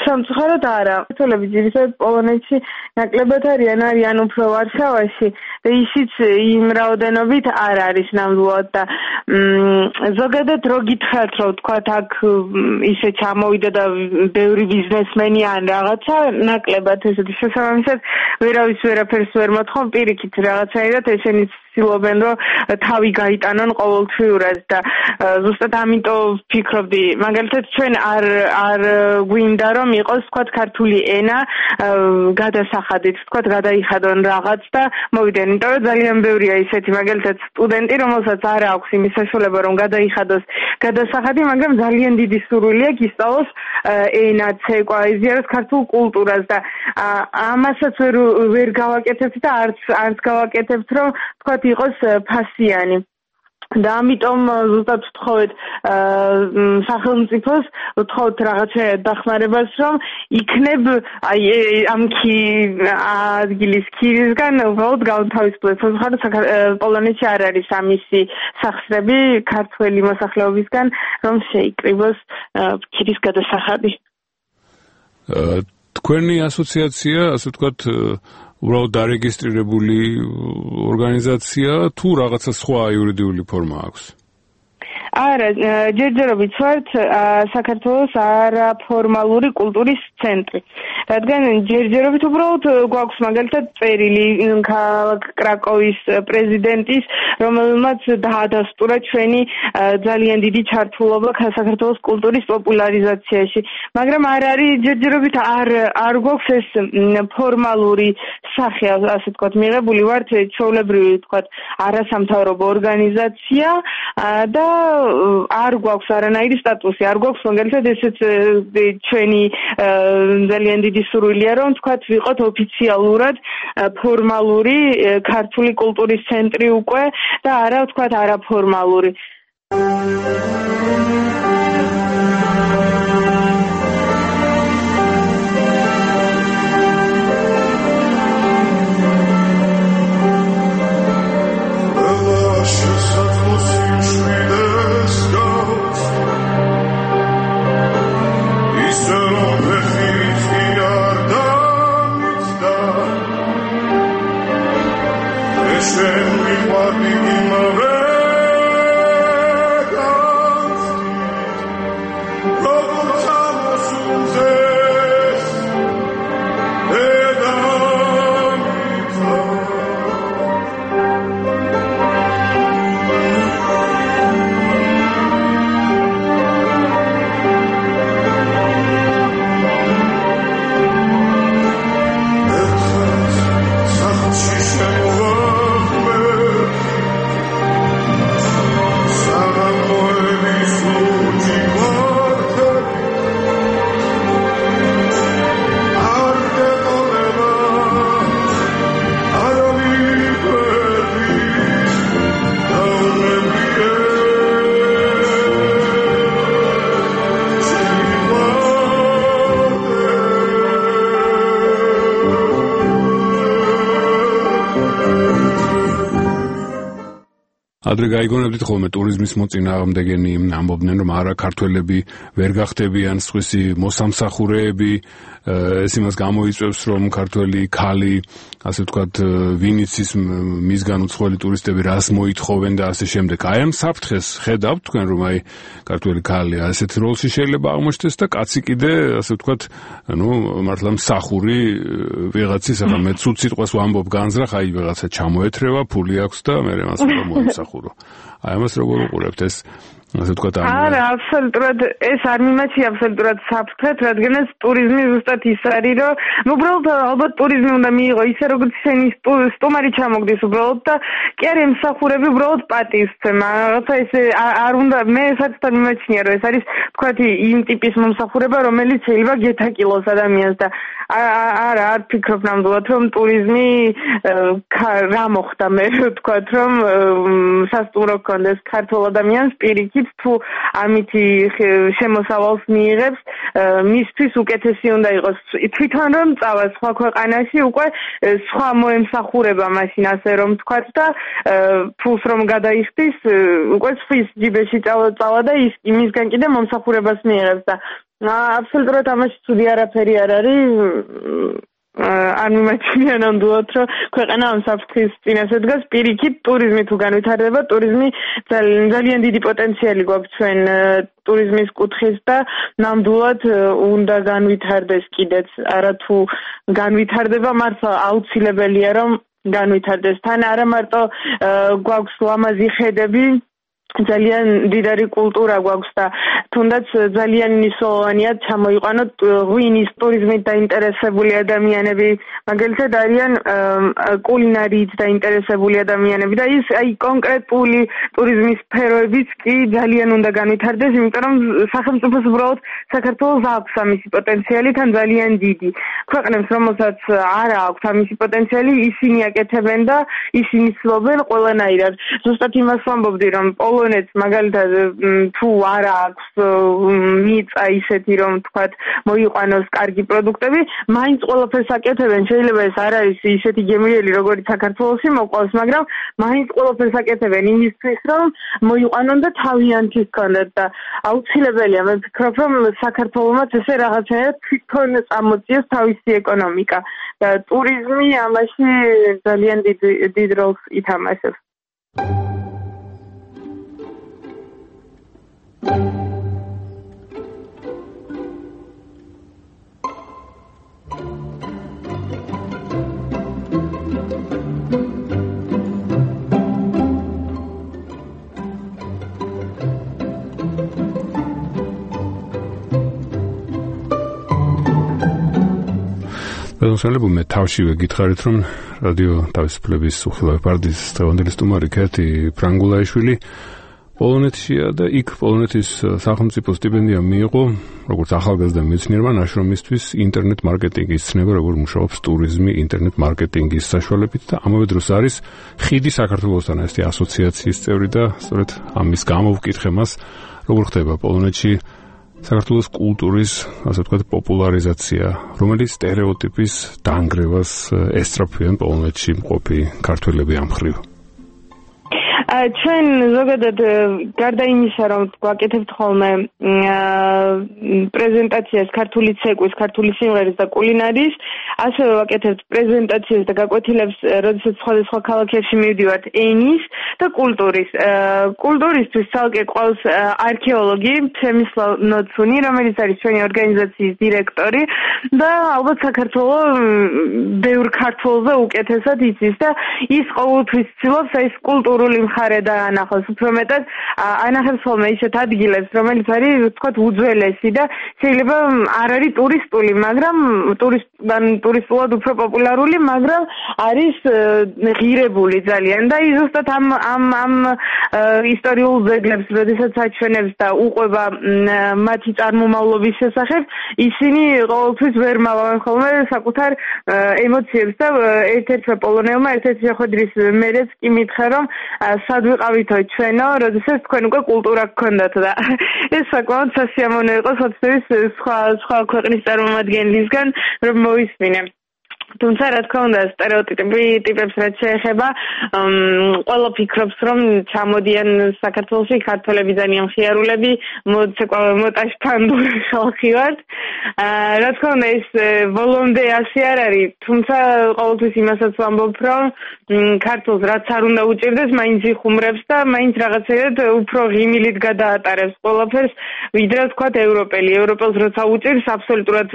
სამწუხაროდ არა. ქართველები ძირითადად პოლონეთში ნაკლებად არიან, არიან უფრო ვარშავაში და ისიც იმ რაოდენობით არ არის ნამდვილად და ზოგადად რო გითხრათ, რომ თქვათ აქ ისე ჩამოვიდა და ბევრი ბიზნესმენი ან რაღაცა ნაკლებად ესეთი შესაბამისად ვერავის ვერაფერს ვერ მოთხოვ, პირიქით რაღაცაირად ესენი ცდილობენ, რომ თავი გაიტანონ ყოველთვიურად და ზუსტად ამიტომ ვფიქრობდი, მაგალითად ჩვენ არ არ გვინდა რომ იყოს თქვათ ქართული ენა გადასახადით, თქვათ გადაიხადონ რაღაც და მოვიდნენ, იმიტომ რომ ძალიან ბევრია ისეთი მაგალითად სტუდენტი, რომელსაც არ აქვს იმის საშუალება რომ გადაიხადოს გადასახადი, მაგრამ ძალიან დიდი სურვილი აქვს ისწავლოს ენა, ცეკვა, იზიაროს ქართულ კულტურას და ამასაც ვერ ვერ გავაკეთებთ და არც არც გავაკეთებთ რომ თქვათ იყოს ფასიანი. და ამიტომ ზუსტად ვთხოვეთ სახელმწიფოს, ვთხოვეთ რაღაცა დახმარებას, რომ იქნებ აი ამ ადგილის ქირისგან უბრალოდ გაუთავისუფლდეს. საქართველოს პოლონეთში არ არის ამისი სახსრები ქართველი მოსახლეობისგან, რომ შეიკრიბოს ქირის გადასახადი. თქვენი ასოციაცია, ასე ვთქვათ, უბრალოდ დარეგისტრირებული ორგანიზაცია თუ რაღაცა სხვა იურიდიული ფორმა აქვს? არა, ჯერჯერობით ვართ საქართველოს არაფორმალური კულტურის ცენტრი. რადგან ჯერჯერობით უბრალოდ გვაქვს მაგალითად წერილი ქალაქ კრაკოვის პრეზიდენტის, რომელმაც დაადასტურა ჩვენი ძალიან დიდი ჩართულობა საქართველოს კულტურის პოპულარიზაციაში. მაგრამ არ არის ჯერჯერობით არ არ გვაქვს ეს ფორმალური სახე, ასე ვთქვათ, მიღებული ვართ ჩვეულებრივი, ვთქვათ, არასამთავრობო ორგანიზაცია და არ გვაქვს არანაირი სტატუსი, არ გვაქვს მაგალითად ესეც ჩვენი ძალიან დიდი სურვილია, რომ თქვათ ვიყოთ ოფიციალურად ფორმალური ქართული კულტურის ცენტრი უკვე და არა თქვათ არაფორმალური. ადრე გაიგონებდით ხოლმე ტურიზმის მოწინააღმდეგენი ამბობდნენ, რომ არა ქართველები ვერ გახდებიან სხვისი მოსამსახურეები, ეს იმას გამოიწვევს, რომ ქართველი ქალი, ასე ვთქვათ, ვინიც ის მისგან უცხოელი ტურისტები რას მოითხოვენ და ასე შემდეგ. აი ამ საფრთხეს ხედავთ თქვენ, რომ აი ქართველი ქალი ასეთ როლში შეიძლება აღმოჩნდეს და კაცი კიდე, ასე ვთქვათ, ну, მართლა მსახური ვიღაცის, ახლა მე ცუდ სიტყვას ვამბობ განზრახ, აი ვიღაცა ჩამოეთრევა, ფული აქვს და მე მას უნდა მოიმსახურო. აი ამას როგორ უყურებთ ეს? ასე ვთქვათ, არა, აბსოლუტურად ეს არ მიმაჩნია აბსოლუტურად საფრთხეთ, რადგან ეს ტურიზმი ზუსტად ის არის, რომ უბრალოდ ალბათ ტურიზმი უნდა მიიღო ისე, როგორც შენი სტუმარი ჩამოგდის უბრალოდ და კი არა მსახურები უბრალოდ პატივსცემა. რაღაცა ესე არ უნდა, მე ესაც თან მიმაჩნია, რომ ეს არის თქვათ იმ ტიპის მომსახურება, რომელიც შეიძლება გეთაკილოს ადამიანს და არა, არ ფიქრობ ნამდვილად, რომ ტურიზმი რა მოხდა მე ვთქვათ, რომ სასტუმრო გქონდეს ქართულ ადამიანს პირიქით თუ ამითი შემოსავალს მიიღებს მისთვის უკეთესი უნდა იყოს თვითონ რომ წავა სხვა ქვეყანაში უკვე სხვა მოემსახურება მაშინ ასე რომ თქვათ და ფულს რომ გადაიხდის უკვე სხვის ჯიბეში წავა და ის იმისგან კიდე მომსახურებას მიიღებს და აბსოლუტურად ამაში ცუდი არაფერი არ არის არ მიმაჩნია ნამდვილად რომ ქვეყანა ამ საფრთხის წინაშე დგას პირიქით ტურიზმი თუ განვითარდება ტურიზმი ძალიან დიდი პოტენციალი გვაქვს ჩვენ ტურიზმის კუთხის და ნამდვილად უნდა განვითარდეს კიდეც არა თუ განვითარდება მართლა აუცილებელია რომ განვითარდეს თან არა მარტო გვაქვს ლამაზი ხედები ძალიან დიდარი კულტურა გვაქვს და თუნდაც ძალიან მნიშვნელოვანია ჩამოიყვანოთ ღვინის ტურიზმით დაინტერესებული ადამიანები მაგალითად არიან კულინარიით დაინტერესებული ადამიანები და ის აი კონკრეტული ტურიზმის სფეროებიც კი ძალიან უნდა განვითარდეს იმიტომ რომ სახელმწიფოს უბრალოდ საქართველოს აქვს ამისი პოტენციალი თან ძალიან დიდი ქვეყნებს რომელსაც არ აქვს ამისი პოტენციალი ისინი აკეთებენ და ისინი ცდილობენ ყველანაირად ზუსტად იმას ვამბობდი რომ პოლონეთს მაგალითად თუ არ აქვს მიწა ისეთი რომ თქვათ მოიყვანოს კარგი პროდუქტები, მაინც ყველაფერს აკეთებენ. შეიძლება ეს არ არის ისეთი გემრიელი როგორც საქართველოში მოყავს, მაგრამ მაინც ყველაფერს აკეთებენ იმისთვის რომ მოიყვანონ და თავიანთი ჰქონდეთ და აუცილებელია მე ვფიქრობ რომ საქართველოსაც ესე რაღაცაა თვითონ წამოწიოს თავისი ეკონომიკა და ტურიზმი ამაში ძალიან დიდ დიდ როლს ითამაშებს. ბელოსელები მე თავშივე გითხარით რომ რადიო თავისუფლების უხილავი პარტიის დღევანდელი სტუმარი ქეთი ფრანგულაიშვილი პოლონეთშია და იქ პოლონეთის სახელმწიფო სტიპენდია მიიღო როგორც ახალგაზრდა მეცნიერმა ნაშრომისთვის ინტერნეტ მარკეტინგის ცნება როგორ მუშაობს ტურიზმი ინტერნეტ მარკეტინგის საშუალებით და ამავე დროს არის ხიდი საქართველოსთან ესეთი ასოციაციის წევრი და სწორედ ამის გამო ვკითხე მას როგორ ხდება პოლონეთში საქართველოს კულტურის, ასე ვთქვათ, პოპულარიზაცია, რომელიც სტერეოტიპის დაანგრევას ესწრაფვიან პოლონეთში მყოფი ქართველები ამ მხრივ. ჩვენ ზოგადად გარდა იმისა, რომ გვაკეთებთ ხოლმე პრეზენტაციას ქართული ცეკვის, ქართული სიმღერის და კულინარიის, ასევე ვაკეთებთ პრეზენტაციას და გაკვეთილებს, როდესაც სხვადასხვა ქალაქებში მივდივართ ენის და კულტურის. კულტურისთვის ცალკე ყავს არქეოლოგი თემისლავ ნოცუნი, რომელიც არის ჩვენი ორგანიზაციის დირექტორი და ალბათ საქართველოს ბევრ ქართველზე უკეთესად იცის და ის ყოველთვის ცდილობს ეს კულტურული მხარე დაანახოს, უფრო მეტად ანახებს ხოლმე ისეთ ადგილებს, რომელიც არის ვთქვათ უძველესი და შეიძლება არ არის ტურისტული, მაგრამ ტურისტან ტურისტულად უფრო პოპულარული, მაგრამ არის ღირებული ძალიან და ის ზუსტად ამ ამ ამ ისტორიულ ძეგლებს, როდესაც აჩვენებს და უყვება მათი წარმომავლობის შესახებ, ისინი ყოველთვის ვერ მალავენ ხოლმე საკუთარ ემოციებს და ერთ-ერთმა პოლონელმა ერთ-ერთი შეხვედრის მერეც კი მითხრა, რომ სად ვიყავითო ჩვენო, როდესაც თქვენ უკვე კულტურა გქონდათ და ეს საკმაოდ სასიამოვნო იყო სოციების სხვა სხვა ქვეყნის წარმომადგენლისგან რომ მოისმინე. თუმცა რა თქმა უნდა სტერეოტიპები ტიპებს რაც შეეხება ყველა ფიქრობს რომ ჩამოდიან საქართველოში ქართველები ძალიან მხიარულები მოტაშთანდური ხალხი ვართ რა თქმა უნდა ეს ბოლომდე ასე არ არის თუმცა ყოველთვის იმასაც ვამბობ რომ ქართულს რაც არ უნდა უჭირდეს მაინც იხუმრებს და მაინც რაღაცეად უფრო ღიმილით გადაატარებს ყველაფერს ვიდრე თქვა ევროპელი ევროპელს როცა უჭირს აბსოლუტურად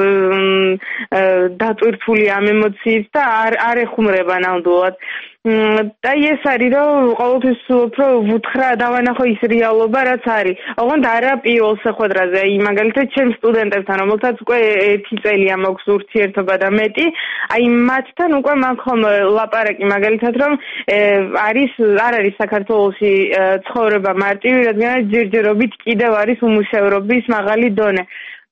დატვირთული ამ ემოციით და არ არ ეხუმრება ნამდვილად. და ეს არის რომ ყოველთვის უფრო ვუთხრა დავანახო ის რეალობა რაც არის. ოღონდ არა პირველ შეხვედრაზე, აი მაგალითად ჩემ სტუდენტებთან, რომელთაც უკვე ერთი წელია მაქვს ურთიერთობა და მეტი, აი მათთან უკვე მაქვს ხოლმე ლაპარაკი მაგალითად რომ არის არ არის საქართველოში ცხოვრება მარტივი, რადგან ჯერჯერობით კიდევ არის უმუშევრობის მაღალი დონე.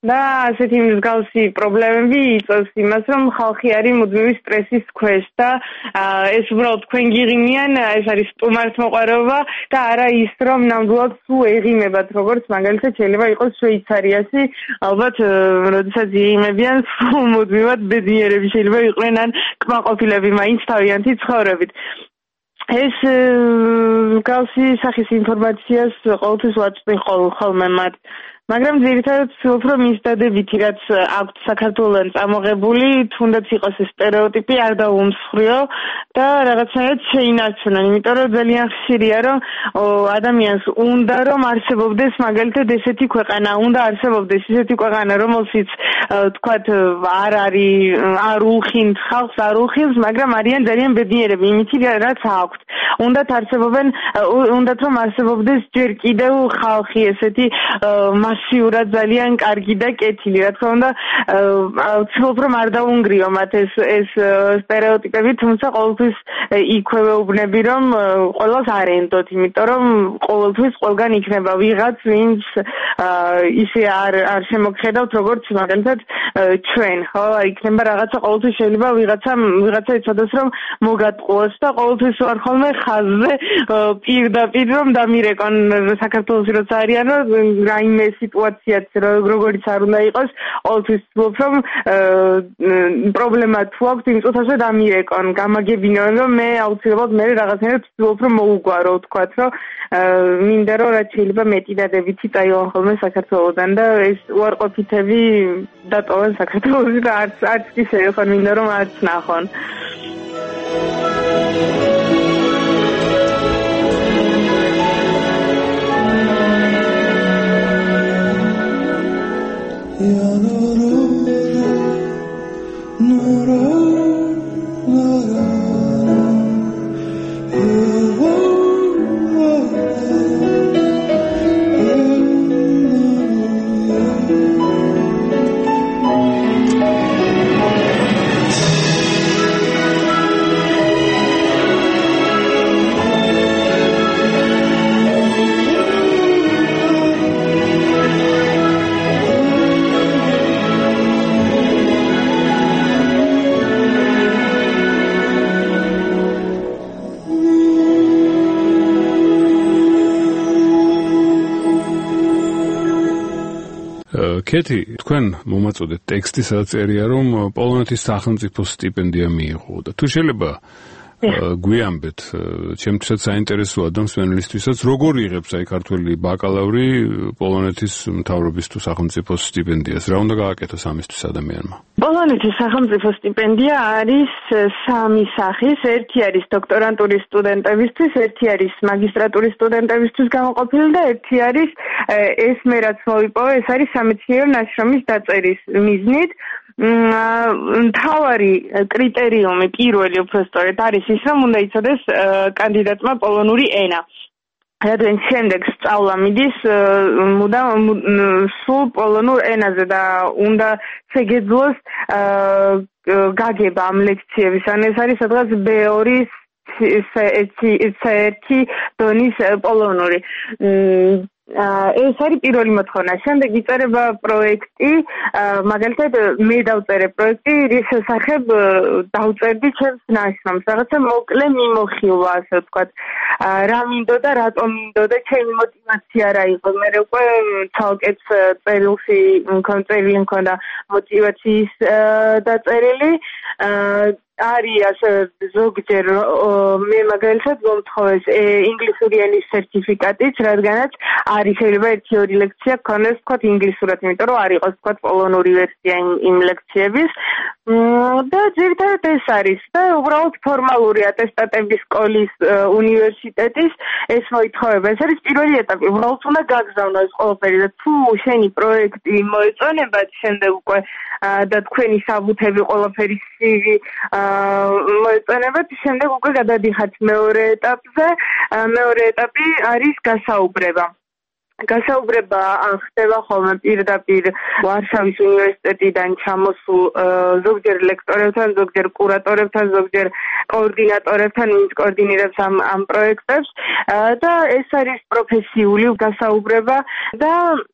და ასეთი მსგავსი პრობლემები იწვევს იმას, რომ ხალხი არის მუდმივი სტრესის ქვეშ და ეს უბრალოდ თქვენ გიღიმიან, ეს არის სტუმართმოყვარეობა და არა ის, რომ ნამდვილად სულ ეღიმებათ, როგორც მაგალითად შეიძლება იყოს შვეიცარიაში, ალბათ, როდესაც იღიმებიან, სულ მუდმივად ბედნიერები შეიძლება იყვნენ ან კმაყოფილები მაინც თავიანთი ცხოვრებით. ეს მსგავსი სახის ინფორმაციას ყოველთვის ვაწვდი ხოლმე მათ. მაგრამ ძირითადად ვცდილობ, რომ ის დადებითი, რაც აქვთ საქართველოს წამოღებული, თუნდაც იყოს ეს სტერეოტიპი, არ დაუმსხვრიო და რაღაცნაირად შეინარჩუნონ, იმიტომ რომ ძალიან ხშირია, რომ ადამიანს უნდა, რომ არსებობდეს მაგალითად ესეთი ქვეყანა, უნდა არსებობდეს ესეთი ქვეყანა, რომელშიც თქვათ არ არის, არ უხინთ ხალხს, არ უხილს, მაგრამ არიან ძალიან ბედნიერები, იმით რაც აქვთ. უნდათ არსებობენ, უნდათ რომ არსებობდეს ჯერ კიდევ ხალხი ესეთი მასიურად ძალიან კარგი და კეთილი, რა თქმა უნდა, ვცდილობ რომ არ დაუნგრიო მათ ეს ეს სტერეოტიპები, თუმცა ყოველთვის იქვე ვეუბნები, რომ ყველას არ ენდოთ, იმიტომ რომ ყოველთვის ყველგან იქნება ვიღაც, ვინც ისე არ არ შემოგხედავთ, როგორც მაგალითად ჩვენ, ხო, იქნება რაღაცა, ყოველთვის შეიძლება ვიღაცა ვიღაცა იცოდეს, რომ მოგატყუოს და ყოველთვის ვარ ხოლმე ხაზზე პირდაპირ რომ დამირეკონ საქართველოს როცა არიან, რომ რაიმე სიტუაციაც როგორიც არ უნდა იყოს, ყოველთვის ვცდილობ, რომ პრობლემა თუ აქვს, იმ წუთაზე დამირეკონ, გამაგებინონ, რომ მე აუცილებლად მე რაღაცნაირად ვცდილობ, რომ მოუგვარო, ვთქვათ, რომ მინდა რომ რაც შეიძლება მეტი დადებითი წაიღონ ხოლმე საქართველოდან და ეს უარყოფითები დატოვენ საქართველოში და არც არც კი შეეხონ, მინდა რომ არც ნახონ. კეთი, თქვენ მომაწოდეთ ტექსტი, სადაც წერია, რომ პოლონეთის სახელმწიფო სტიპენდია მიიღო და თუ შეიძლება გვიამბეთ, ჩემთვისაც საინტერესოა და მსმენელისთვისაც, როგორ იღებს აი ქართველი ბაკალავრი პოლონეთის მთავრობის თუ სახელმწიფო სტიპენდიას, რა უნდა გააკეთოს ამისთვის ადამიანმა? პოლონეთის სახელმწიფო სტიპენდია არის სამი სახის, ერთი არის დოქტორანტურის სტუდენტებისთვის, ერთი არის მაგისტრატურის სტუდენტებისთვის გამოყოფილი და ერთი არის ეს მე რაც მოვიპოვე, ეს არის სამეცნიერო ნაშრომის დაწერის მიზნით. მთავარი კრიტერიუმი პირველი უბრალოდ არის ის, რომ უნდა იცოდეს კანდიდატმა პოლონური ენა. რადგან შემდეგ სწავლა მიდის მუდამ სულ პოლონურ ენაზე და უნდა შეგეძლოს გაგება ამ ლექციების, ან ეს არის სადღაც ბე ორი სე ერთი დონის პოლონური. ეს არის პირველი მოთხოვნა. შემდეგ იწერება პროექტი, მაგალითად მე დავწერე პროექტი, რის შესახებ დავწერდი ჩემს ნაშრომს, რაღაცა მოკლე მიმოხილვა, ასე ვთქვათ. რა მინდოდა, რატომ მინდოდა, ჩემი мотиваცია რა იყო. მე უკვე ცალკეც წერილში კონტროლი მქონდა мотиваციის დაწერილი. არის ასე ზოგჯერ მე მაგალითად მომთხოვეს ინგლისური ენის სერტიფიკატიც, რადგანაც არის შეიძლება ერთი ორი ლექცია გქონდეს თქვათ ინგლისურად, იმიტომ რომ არ იყოს თქვათ პოლონური ვერსია იმ ლექციების და ძირითადად ეს არის და უბრალოდ ფორმალური ატესტატების სკოლის უნივერსიტეტის ეს მოითხოვება. ეს არის პირველი ეტაპი, უბრალოდ უნდა გაგზავნო ეს ყველაფერი და თუ შენი პროექტი მოეწონებათ შემდეგ უკვე და თქვენი საბუთები ყველაფერი სივი მოეწონებათ, შემდეგ უკვე გადადიხართ მეორე ეტაპზე. მეორე ეტაპი არის გასაუბრება. გასაუბრება ხდება ხოლმე პირდაპირ ვარშავის უნივერსიტეტიდან ჩამოსულ ზოგჯერ ლექტორებთან, ზოგჯერ კურატორებთან, ზოგჯერ კოორდინატორებთან, ვინც კოორდინირებს ამ ამ პროექტებს და ეს არის პროფესიული გასაუბრება და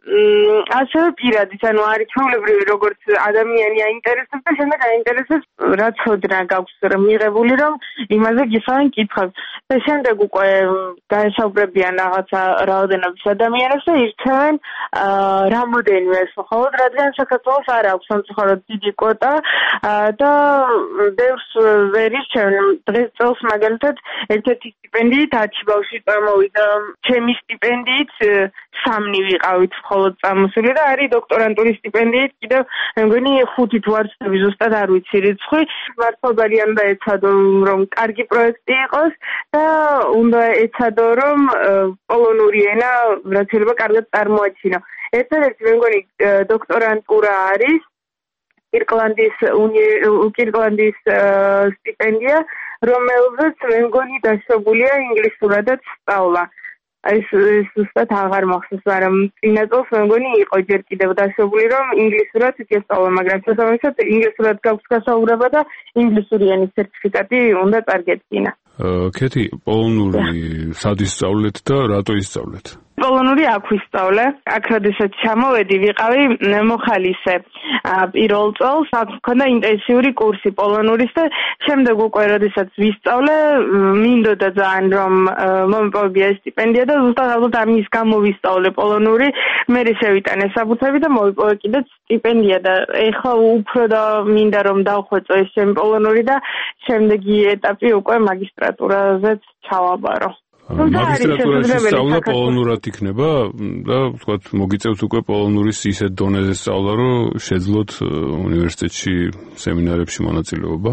ასევე პირადი, ანუ არის ჩვეულებრივი როგორც ადამიანი აინტერესებს და შემდეგ აინტერესებს რა ცოდნა გაქვს მიღებული რომ იმაზე გიხსოვენ კითხავს და შემდეგ უკვე გაესაუბრებიან რაღაცა რაოდენობის ადამიანებს და ირჩევენ რამოდენიმე მხოლოდ რადგან საქართველოს არ აქვს სამწუხაროდ დიდი კვოტა და ბევრს ვერ ირჩევენ დღეს წელს მაგალითად ერთ-ერთი სტიპენდიით ათი ბავშვი წარმოვიდა ჩემი სტიპენდიით სამნი ვიყავით მხოლოდ წამოსული და არის დოქტორანტურის სტიპენდიით კიდევ მე მგონი ხუთი თუ არ ვცდები ზუსტად არ ვიცი რიცხვი მართლობარი უნდა ეცადო რომ კარგი პროექტი იყოს და უნდა ეცადო რომ პოლონური ენა რაც შეიძლება კარგად წარმოაჩინო. ერთადერთი მე მგონი დოქტორანტურა არის კირკლანდის კირკლანდის სტიპენდია, რომელზეც მე მგონი დაშვებულია ინგლისურადაც სწავლა. ეს ზუსტად აღარ მახსოვს, მაგრამ წინა წელს მე მგონი იყო ჯერ კიდევ დაშვებული, რომ ინგლისურად ისწავლა, მაგრამ შესაბამისად ინგლისურად გაქვს გასაუბრება და ინგლისური ენის სერტიფიკატი უნდა წარგედგინა. კეთი, პოლონური სად ისწავლეთ და რატო ისწავლეთ? პოლონური აქ ვისწავლე. აქ როდესაც ჩამოვედი, ვიყავი მოხალისე. პირველ წელს აქ მქონდა ინტენსიური კურსი პოლონურის და შემდეგ უკვე როდესაც ვისწავლე, მინდოდა ძალიან რომ მომპოვებია სტიპენდია და ზუსტად ალბათ ამის გამო ვისწავლე პოლონური. მე შევიტანე საბუთები და მოვიპოვე კიდეც სტიპენდია და ეხლა უფრო და მინდა რომ დავხვეწო ეს ჩემი პოლონური და შემდეგი ეტაპი უკვე მაგისტრატურაზეც ჩავაბარო. მაგისტრატურაში სწავლა პოლონურად იქნება და ვთქვათ მოგიწევთ უკვე პოლონურის ისეთ დონეზე სწავლა, რომ შეძლოთ უნივერსიტეტში სემინარებში მონაწილეობა?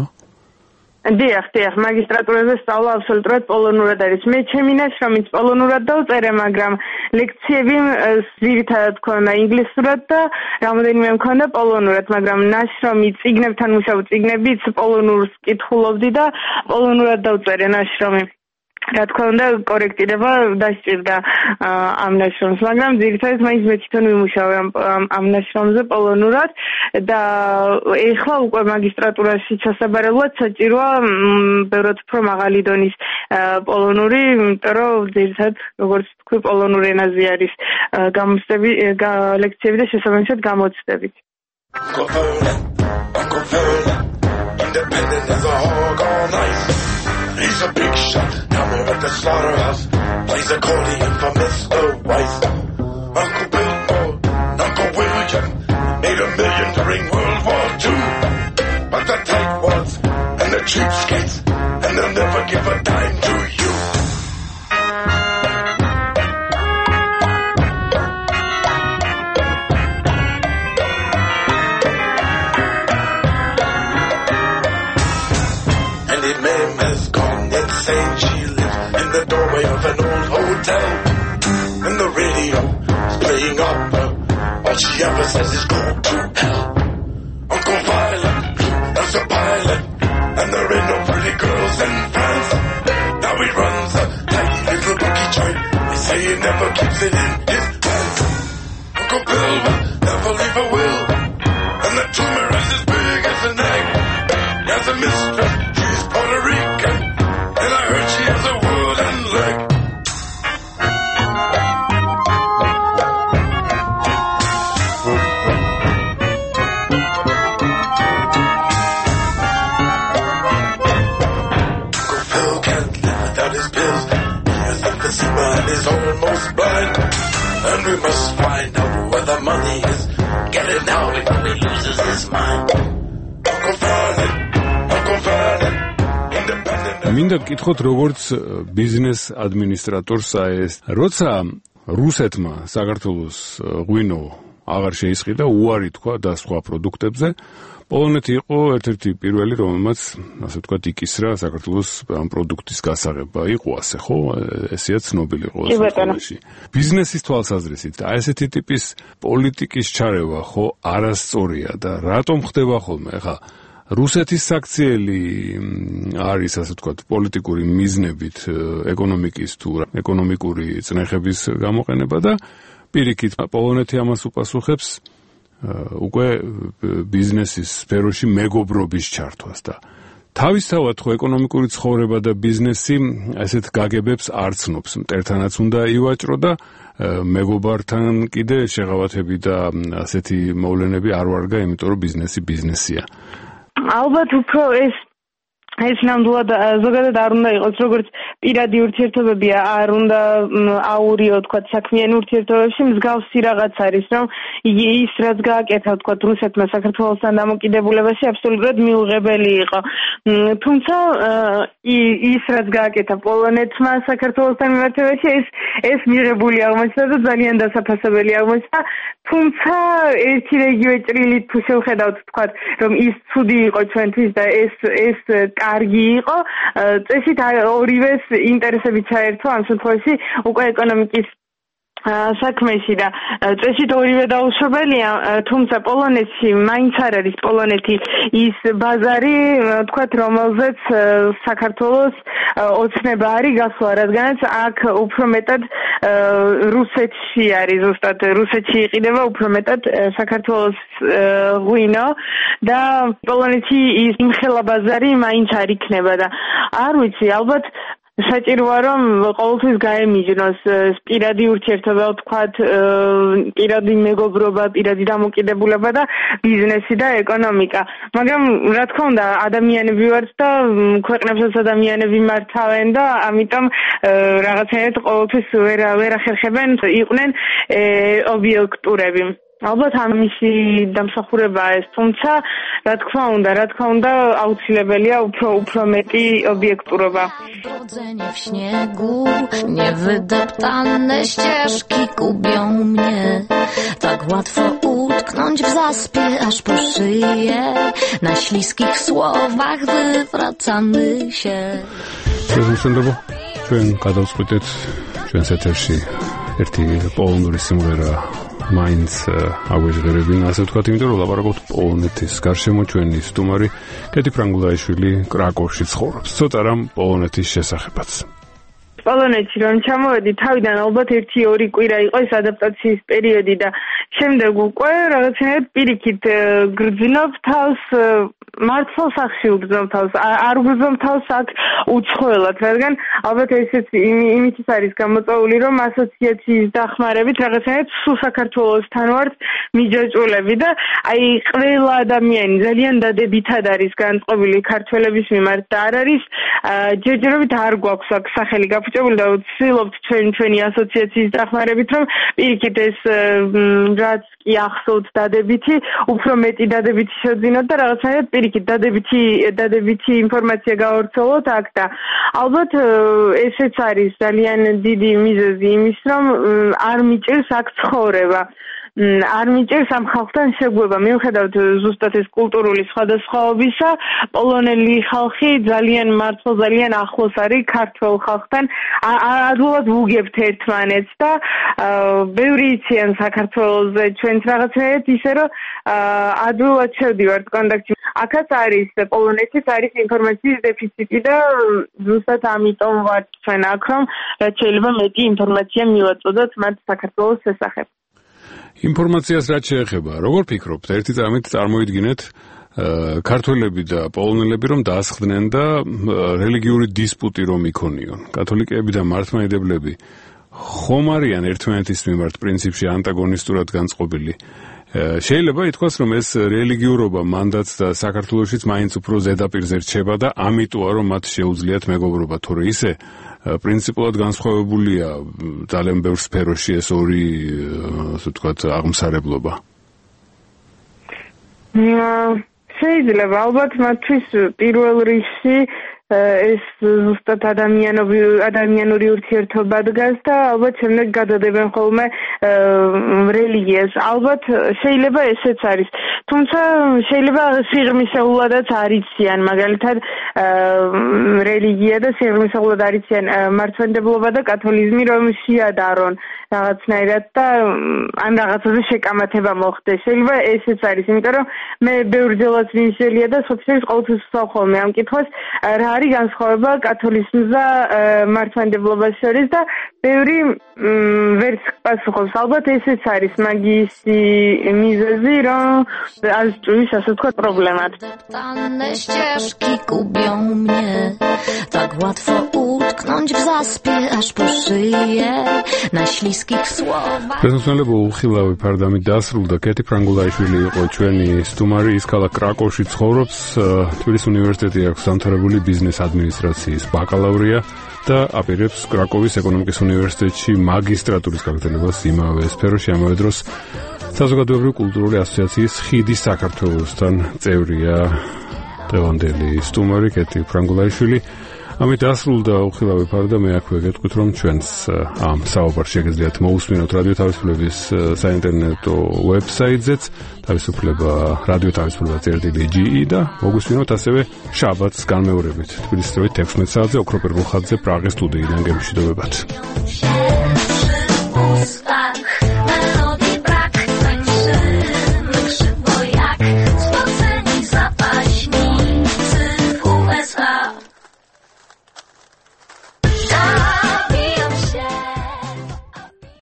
დიახ, დიახ, მაგისტრატურაზე სწავლა აბსოლუტურად პოლონურად არის. მე ჩემი ნაშრომიც პოლონურად დავწერე, მაგრამ ლექციები ძირითადად მქონდა ინგლისურად და რამოდენიმე მქონდა პოლონურად, მაგრამ ნაშრომი წიგნებთან მუშაობ წიგნებიც პოლონურს კითხულობდი და პოლონურად დავწერე ნაშრომი. რა თქმა უნდა კორექტირება დასჭირდა ამ ნაშრომს, მაგრამ ძირითადად მაინც მე თვითონ ვიმუშავე ამ ნაშრომზე პოლონურად და ეხლა უკვე მაგისტრატურაში ჩასაბარებლად საჭიროა ბევრად უფრო მაღალი დონის პოლონური, იმიტომ რომ ძირითადად როგორც თქვი პოლონურ ენაზე არის გამოცდები, ლექციები და შესაბამისად გამოცდები. He's a big shot, down there at the slaughterhouse. Plays accordion for Mister Weiss. Uncle Bill, Uncle William made a million during World War Two. But the tightwads and the cheapskates, and they'll never give a dime to you. And the name has gone insane. She lives in the doorway of an old hotel. And the radio is playing opera. All she ever says is go to hell. Uncle Violet, that's a pilot. And there ain't no pretty girls in France. Now he runs a tight little bookie joint. They say he never keeps it in his pants. Uncle Bill will never leave a will. And the tumor is as big as an egg. He has a mistress, she's Puerto Rican. And I heard she has a wooden leg. Uncle Phil can't live without his pills. He has emphysema and is almost blind. And we must find out where the money is. Get it now before he loses his mind. Uncle Vernon, Uncle Vernon. მინდა გკითხოთ როგორც ბიზნეს ადმინისტრატორს ეს როცა რუსეთმა საქართველოს ღვინო აღარ შეისყიდა უარი თქვა და სხვა პროდუქტებზე პოლონეთი იყო ერთ-ერთი პირველი რომელმაც ასე ვთქვათ იკისრა საქართველოს ამ პროდუქტის გასაღება იყო ასე ხო ესეა ცნობილი იყო საქართველოში ბიზნესის თვალსაზრისით აი ესეთი ტიპის პოლიტიკის ჩარევა ხო არასწორია და რატომ ხდება ხოლმე ხა რუსეთის საქციელი არის ასე ვთქვათ პოლიტიკური მიზნებით ეკონომიკის თუ ეკონომიკური წნეხების გამოყენება და პირიქით პოლონეთი ამას უპასუხებს უკვე ბიზნესის სფეროში მეგობრობის ჩართვას და თავისთავად ხო ეკონომიკური ცხოვრება და ბიზნესი ესეთ გაგებებს არ ცნობს. მტერთანაც უნდა ივაჭრო და მეგობართან კიდე შეღავათები და ასეთი მოვლენები არ ვარგა, იმიტომ რომ ბიზნესი ბიზნესია. ალბათ უფრო ეს ეს ნამდვილად ზოგადად არ უნდა იყოს როგორც პირადი ურთიერთობები არ უნდა აურიო თქვა საქმიანი ურთიერთობებში მსგავსი რაღაც არის რომ ის რაც გააკეთა თქვა რუსეთმა საქართველოსთან დამოკიდებულებაში აბსოლუტურად მიუღებელი იყო თუმცა ის რაც გააკეთა პოლონეთმა საქართველოსთან მიმართებაში ეს ეს მიღებული აღმოჩნდა და ძალიან დასაფასებელი აღმოჩნდა თუმცა ერთი რეგიო ჭრილით თუ შევხედავთ თქვა რომ ის ცუდი იყო ჩვენთვის და ეს ეს კარგი იყო წესით ორივეს ინტერესები ჩაერთო ამ შემთხვევაში უკვე ეკონომიკის საქმეში და წესით ორივე დაუშვებელია თუმცა პოლონეთში მაინც არ არის პოლონეთი ის ბაზარი თქვათ რომელზეც საქართველოს ოცნება არის გასვლა რადგანაც აქ უფრო მეტად რუსეთში არის ზუსტად რუსეთში იყიდება უფრო მეტად საქართველოს ღვინო და პოლონეთში ის იმხელა ბაზარი მაინც არ იქნება და არ ვიცი ალბათ საჭიროა რომ ყოველთვის გაემიჯნოს პირადი ურთიერთობა ვთქვათ პირადი მეგობრობა პირადი დამოკიდებულება და ბიზნესი და ეკონომიკა მაგრამ რა თქმა უნდა ადამიანები ვართ და ქვეყნებსაც ადამიანები მართავენ და ამიტომ რაღაცნაირად ყოველთვის ვერ ვერ ახერხებენ იყვნენ ობიექტურები ალბათ ამისი დამსახურებაა ეს თუმცა რა თქმა უნდა რა თქმა უნდა აუცილებელია უფრო უფრო მეტი ობიექტურობა Brodzenie w śniegu, niewydeptane ścieżki gubią mnie. Tak łatwo utknąć w zaspie, aż po szyję. Na śliskich słowach wywracamy się. Przewodniczący, ჩვენ გადავწყვეტეთ ჩვენს ეთერში ერთი პოლონური სიმღერა მაინც აგვეჟღერებინა, ასე ვთქვათ, იმიტომ რომ ლაპარაკობთ პოლონეთის გარშემო ჩვენი სტუმარი კეთი ფრანგულაიშვილი კრაკოვში ცხოვრობს. ცოტა რამ პოლონეთის შესახებაც. პოლონეთში რომ ჩამოვედი თავიდან ალბათ ერთი ორი კვირა იყო ეს ადაპტაციის პერიოდი და შემდეგ უკვე რაღაცნაირად პირიქით გრძნობ თავს მართლ სახში უგზნობ თავს არ უგზნობ თავს აქ უცხოელად რადგან ალბათ ესეც იმითიც არის გამოწვეული რომ ასოციაციის დახმარებით რაღაცნაირად სულ საქართველოსთან ვართ მიჯაჭვულები და აი ყველა ადამიანი ძალიან დადებითად არის განწყობილი ქართველების მიმართ და არ არის ჯერჯერობით არ გვაქვს აქ სახელი გაფუჭებული და ვცდილობთ ჩვენ ჩვენი ასოციაციის დახმარებით რომ პირიქით ეს რაც კი ახსოვთ დადებითი უფრო მეტი დადებითი შევძინოთ და რაღაცნაირად პირიქით დადებითი დადებითი ინფორმაცია გავავრცელოთ აქ და ალბათ ესეც არის ძალიან დიდი მიზეზი იმის რომ არ მიჭირს აქ ცხოვრება არ მიჭირს ამ ხალხთან შეგვება მიუხედავად ზუსტად ეს კულტურული სხვადასხვაობისა პოლონელი ხალხი ძალიან მართლა ძალიან ახლოს არის ქართველ ხალხთან ადვილად ვუგებთ ერთმანეთს და ბევრი იციან საქართველოზე ჩვენც რაღაცნაირად ისე რომ ადვილად შევდივართ კონტაქტში აქაც არის პოლონეთის არის ინფორმაციის დეფიციტი და ზუსტად ამიტომ ვართ ჩვენ აქ რომ რაც შეიძლება მეტი ინფორმაცია მივაწოდოთ მათ საქართველოს შესახებ ინფორმაციას რაც შეეხება, როგორ ფიქრობთ? ერთი წამით წარმოიდგინეთ ქართველები და პოლონელები რომ დაასხდნენ და რელიგიური დისპუტი რომ იქონიონ. კათოლიკეები და მართლმადიდებლები ხომ არიან ერთმანეთის მიმართ პრინციპში ანტაგონისტურად განწყობილი. შეიძლება ითქვას, რომ ეს რელიგიურობა მანდაც და საქართველოშიც მაინც უფრო ზედაპირზე რჩება და ამიტოა რომ მათ შეუძლიათ მეგობრობა, თორე ისე პრინციპულად განსხვავებულია ძალიან ბევრ სფეროში ეს ორი ასე ვთქვათ აღმსარებლობა. შეიძლება ალბათ მათთვის პირველ რიგში ეს ზუსტად ადამიანური ურთიერთობა დგას და ალბათ შემდეგ გადადებენ ხოლმე რელიგიას. ალბათ შეიძლება ესეც არის. თუმცა შეიძლება სიღრმისეულადაც არ იციან, მაგალითად რელიგია და სიღრმისეულად არ იციან მართლმადიდებლობა და კათოლიზმი რომ შეადარონ რაღაცნაირად და ან რაღაცაზე შეკამათება მოხდეს. შეიძლება ესეც არის, იმიტომ რომ მე ბევრჯერაც ვიმსჯელია და სოციალიზმის ყოველთვის ვსვამ ხოლმე ამ კითხვას რა არის განსხვავება კათოლიზმს და მართლმადიდებლობას შორის და ბევრი ვერც პასუხობს. ალბათ ესეც არის მაგისი მიზეზი, რომ aż czujesz, że to problemat. Deptane ścieżki gubią mnie, tak łatwo utknąć w zaspie, aż po szyję, na śliskich słowach. Prezentable უხილავი ფარდამი დასრულდა. კეთი ფრანგულაიშვილი იყო ჩვენი სტუმარი, ის ქალაქ კრაკოვში ცხოვრობს, თბილისის უნივერსიტეტი აქვს დამთავრებული ბიზნეს ადმინისტრაციის ბაკალავრია და აპირებს კრაკოვის ეკონომიკის უნივერსიტეტში მაგისტრატურის გაგრძელებას იმავე სფეროში, ამავე დროს საზოგადოებრივი კულტურული ასოციაციის ხიდი საქართველოსთან წევრია დღევანდელი სტუმარი კეთი ფრანგულაიშვილი. ამით დასრულდა უხილავი ფარდა. მე აქვე გეტყვით, რომ ჩვენს ამ საუბარს შეგიძლიათ მოусმინოთ რადიო თავისუფლების საინტერნეტო ვებსაიტზეც თავისუფლება რადიო თავისუფლება წერტილი ჯი ი და მოგვისმინოთ ასევე შაბათს განმეორებით თბილისის თვით ექვსმეტ საათზე ოქროპირგულ ხაზზე პრაღის სტუდიიდან გემშვიდობებათ.